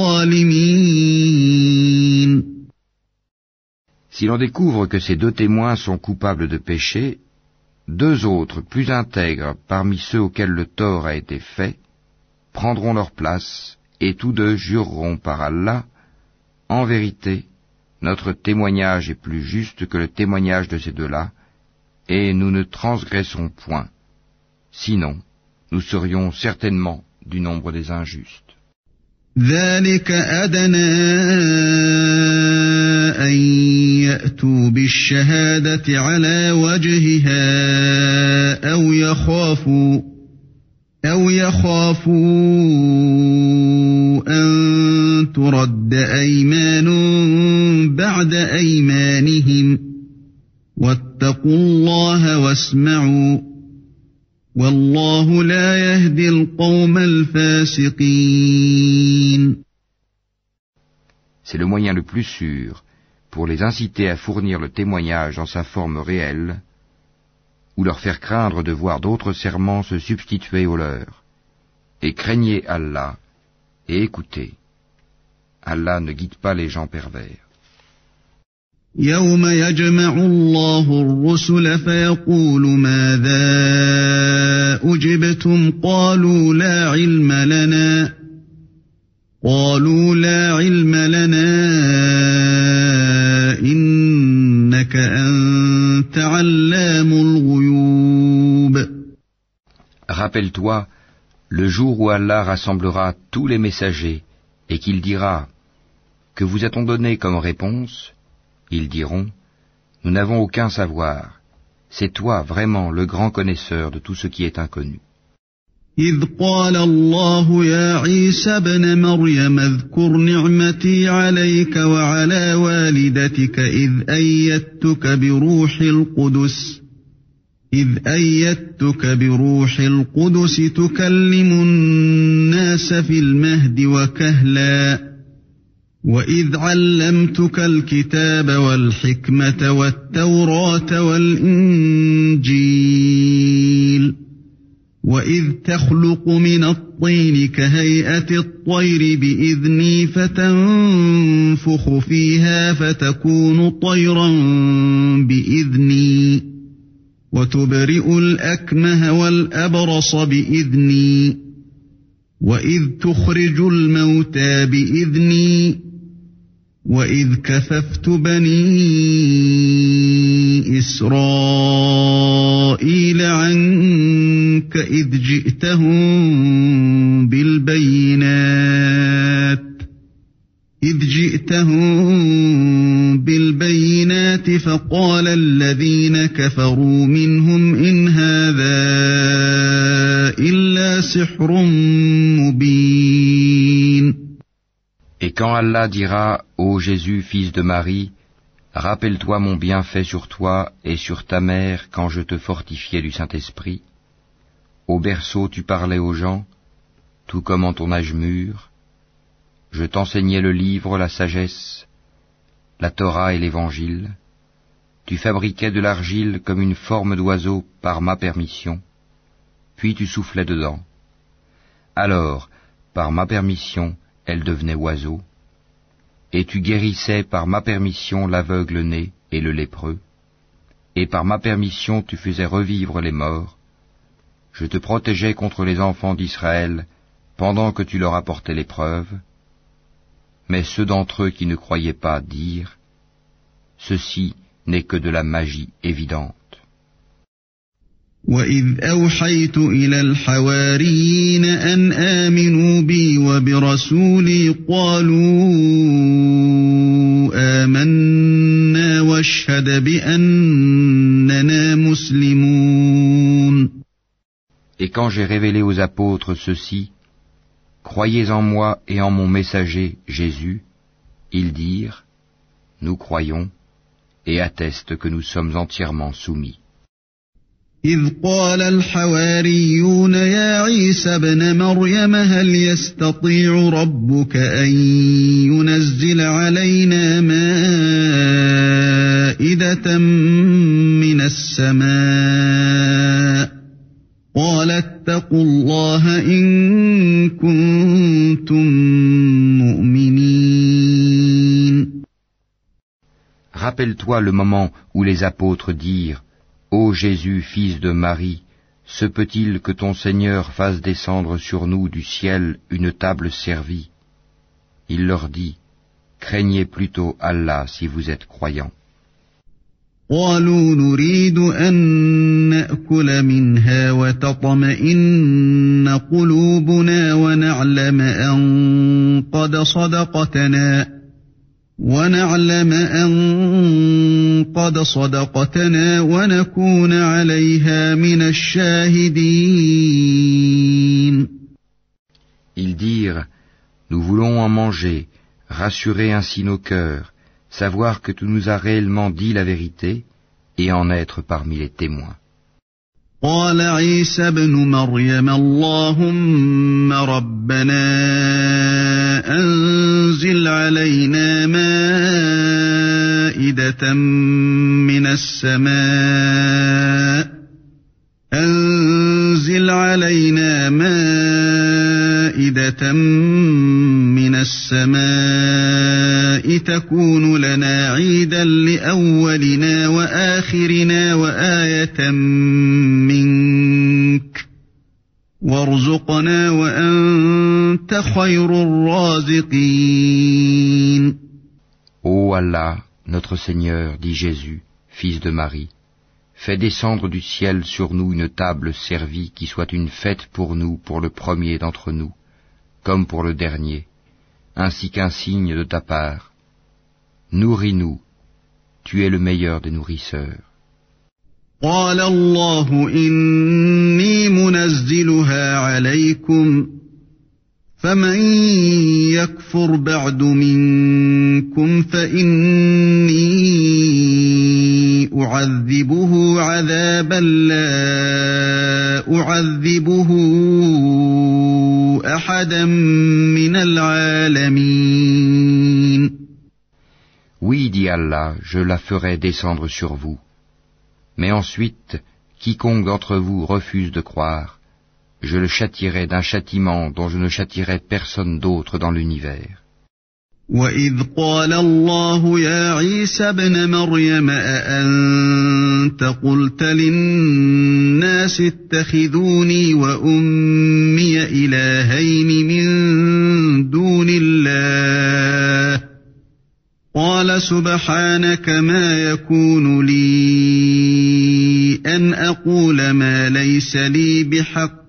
الظالمين. Si l'on découvre que ces deux témoins sont coupables de péché, deux autres, plus intègres parmi ceux auxquels le tort a été fait, prendront leur place, et tous deux jureront par Allah, en vérité, notre témoignage est plus juste que le témoignage de ces deux-là, et nous ne transgressons point. Sinon, nous serions certainement du nombre des injustes. ذلك أدنى أن يأتوا بالشهادة على وجهها أو يخافوا أو يخافوا أن ترد أيمان بعد أيمانهم واتقوا الله واسمعوا والله لا يهدي القوم الفاسقين. C'est le moyen le plus sûr pour les inciter à fournir le témoignage dans sa forme réelle, ou leur faire craindre de voir d'autres serments se substituer aux leurs. Et craignez Allah, et écoutez. Allah ne guide pas les gens pervers. يوم يجمع الله الرسل فيقول ماذا أجبتم قالوا لا علم لنا قالوا لا علم لنا إنك أنت علام الغيوب. Rappelle-toi le jour où Allah rassemblera tous les messagers et qu'il dira « Que vous a-t-on donné comme réponse ?» Ils diront, nous n'avons aucun savoir. C'est toi vraiment le grand connaisseur de tout ce qui est inconnu. إذ قال الله يا عيسى ابن مريم اذكر نعمتي عليك وعلى والدتك إذ أيدتك بروح القدس إذ أيدتك بروح القدس تكلم الناس في المهد وكهلا وإذ علمتك الكتاب والحكمة والتوراة والإنجيل وإذ تخلق من الطين كهيئة الطير بإذني فتنفخ فيها فتكون طيرا بإذني وتبرئ الأكمه والأبرص بإذني وإذ تخرج الموتى بإذني وإذ كففت بني إسرائيل عنك إذ جئتهم بالبينات إذ جئتهم بالبينات فقال الذين كفروا منهم إن هذا إلا سحر مبين. Et quand Allah dira, ô Jésus, fils de Marie, rappelle-toi mon bienfait sur toi et sur ta mère quand je te fortifiais du Saint-Esprit. Au berceau tu parlais aux gens, tout comme en ton âge mûr. Je t'enseignais le livre, la sagesse, la Torah et l'Évangile. Tu fabriquais de l'argile comme une forme d'oiseau par ma permission, puis tu soufflais dedans. Alors, par ma permission, elle devenait oiseau, et tu guérissais par ma permission l'aveugle-né et le lépreux, et par ma permission tu faisais revivre les morts. Je te protégeais contre les enfants d'Israël pendant que tu leur apportais l'épreuve. Mais ceux d'entre eux qui ne croyaient pas dirent, ceci n'est que de la magie évidente. وَإِذْ أَوْحَيْتُ إِلَى الْحَوَارِيِّينَ أَنْ آمِنُوا بِي وَبِرَسُولِي قَالُوا آمَنَّا وَاشْهَدْ بِأَنَّنَا مُسْلِمُونَ. Et quand j'ai révélé aux apôtres ceci, croyez en moi et en mon messager Jésus, ils dirent, nous croyons, et attestent que nous sommes entièrement soumis. إذ قال الحواريون يا عيسى ابن مريم هل يستطيع ربك أن ينزل علينا مائدة من السماء قال اتقوا الله إن كنتم مؤمنين. Rappelle-toi le moment où les apôtres dirent, ô Jésus, fils de Marie, se peut-il que ton Seigneur fasse descendre sur nous du ciel une table servie? Il leur dit, craignez plutôt Allah si vous êtes croyants. قالوا نريد أن نأكل منها وتطمئن قلوبنا ونعلم أن قد صدقتنا ونعلم أن قد صدقتنا ونكون عليها من الشاهدين. Ils dirent, nous voulons en manger, rassurer ainsi nos cœurs, savoir que tu nous as réellement dit la vérité et en être parmi les témoins. قال عيسى ابن مريم اللهم ربنا أنزل علينا مائدة من السماء أنزل علينا مائدة من السماء تكون لنا عيدا لأولنا وآخرنا وآية منك وارزقنا وأنت خير الرازقين. Ô Allah, notre Seigneur, dit Jésus, fils de Marie, fais descendre du ciel sur nous une table servie qui soit une fête pour nous, pour le premier d'entre nous, comme pour le dernier, ainsi qu'un signe de ta part. Nourris-nous, tu es le meilleur des nourrisseurs. قال الله إني منزلها عليكم فمن يكفر بعد منكم فإني أعذبه عذابا لا أعذبه أحدا من العالمين. Oui, dit Allah, je la ferai descendre sur vous. Mais ensuite, quiconque d'entre vous refuse de croire, je le châtierai d'un châtiment dont je ne châtierai personne d'autre dans l'univers. وَإِذْ قَالَ اللَّهُ يَا عِيسَى ابْنَ مَرْيَمَ أَأَنْتَ قُلْتَ لِلنَّاسِ اتَّخِذُونِي وَأُمِّيَ إِلَٰهَيْنِ مِن دُونِ اللَّهِ قَالَ سُبْحَانَكَ مَا يَكُونُ لِي أَنْ أَقُولَ مَا لَيْسَ لِي بِحَقٍّ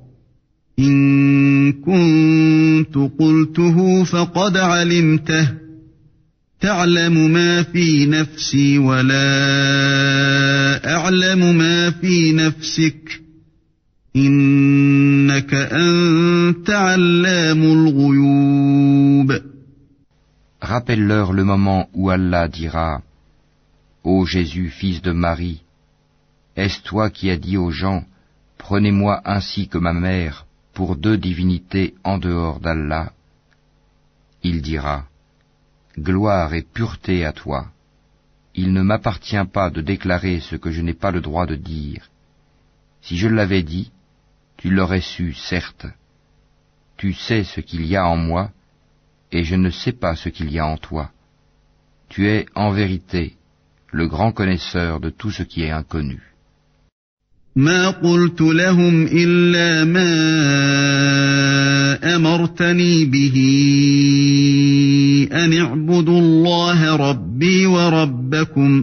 إِن كُنتُ قُلْتُهُ فَقَدْ عَلِمْتَهُ تَعْلَمُ مَا فِي نَفْسِي وَلَا أَعْلَمُ مَا فِي نَفْسِكَ إِنَّكَ أَنْتَ عَلَّامُ الْغُيُوبِ. Rappelle-leur le moment où Allah dira « Ô Jésus, fils de Marie, est-ce toi qui as dit aux gens « Prenez-moi ainsi que ma mère » pour deux divinités en dehors d'Allah? Il dira, gloire et pureté à toi. Il ne m'appartient pas de déclarer ce que je n'ai pas le droit de dire. Si je l'avais dit, tu l'aurais su, certes. Tu sais ce qu'il y a en moi, et je ne sais pas ce qu'il y a en toi. Tu es, en vérité, le grand connaisseur de tout ce qui est inconnu. ما قلت لهم إلا ما أمرتني به أن اعبدوا الله ربي وربكم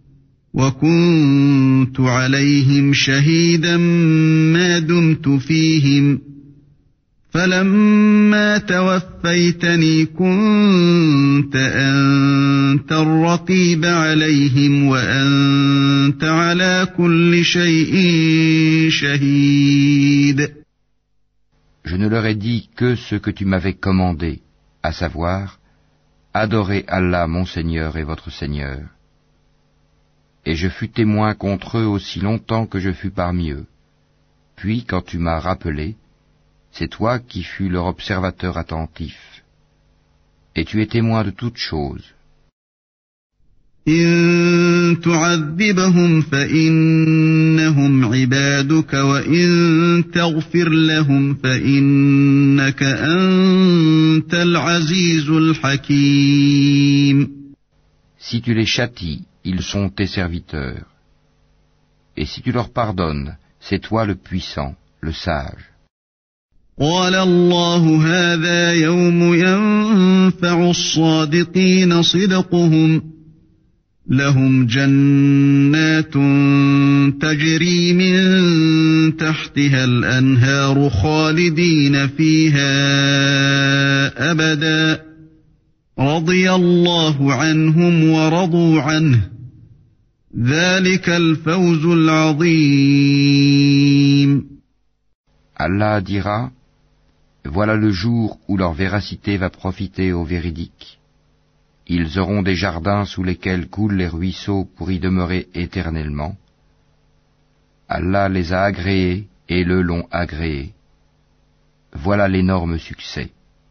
وكنت عليهم شهيدا ما دمت فيهم فلما توفيتني كنت أنت الرقيب عليهم وأنت على كل شيء شهيد. Je ne leur ai dit que ce que tu m'avais commandé, à savoir, adorez Allah mon Seigneur et votre Seigneur. Et je fus témoin contre eux aussi longtemps que je fus parmi eux. Puis quand tu m'as rappelé, c'est toi qui fus leur observateur attentif. Et tu es témoin de toutes choses. إن تعذبهم فإنهم عبادك وإن تغفر لهم فإنك أنت العزيز الحكيم. Si tu les châties, ils sont tes serviteurs. Et si tu leur pardonnes, c'est toi le puissant, le sage. قال الله هذا يوم ينفع الصادقين صدقهم لهم جنات تجري من تحتها الأنهار خالدين فيها أبدا رضي الله عنهم ورضوا عنه ذلك الفوز العظيم. Allah dira, voilà le jour où leur véracité va profiter aux véridiques. Ils auront des jardins sous lesquels coulent les ruisseaux pour y demeurer éternellement. Allah les a agréés et le l'ont agréé. Voilà l'énorme succès.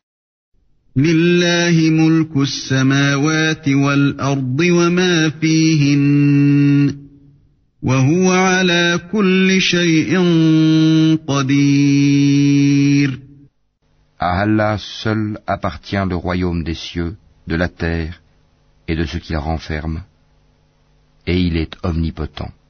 لله ملك السماوات والأرض وما فيهن وهو على كل شيء قدير. À Allah seul appartient le royaume des cieux, de la terre et de ce qu'il renferme, et il est omnipotent.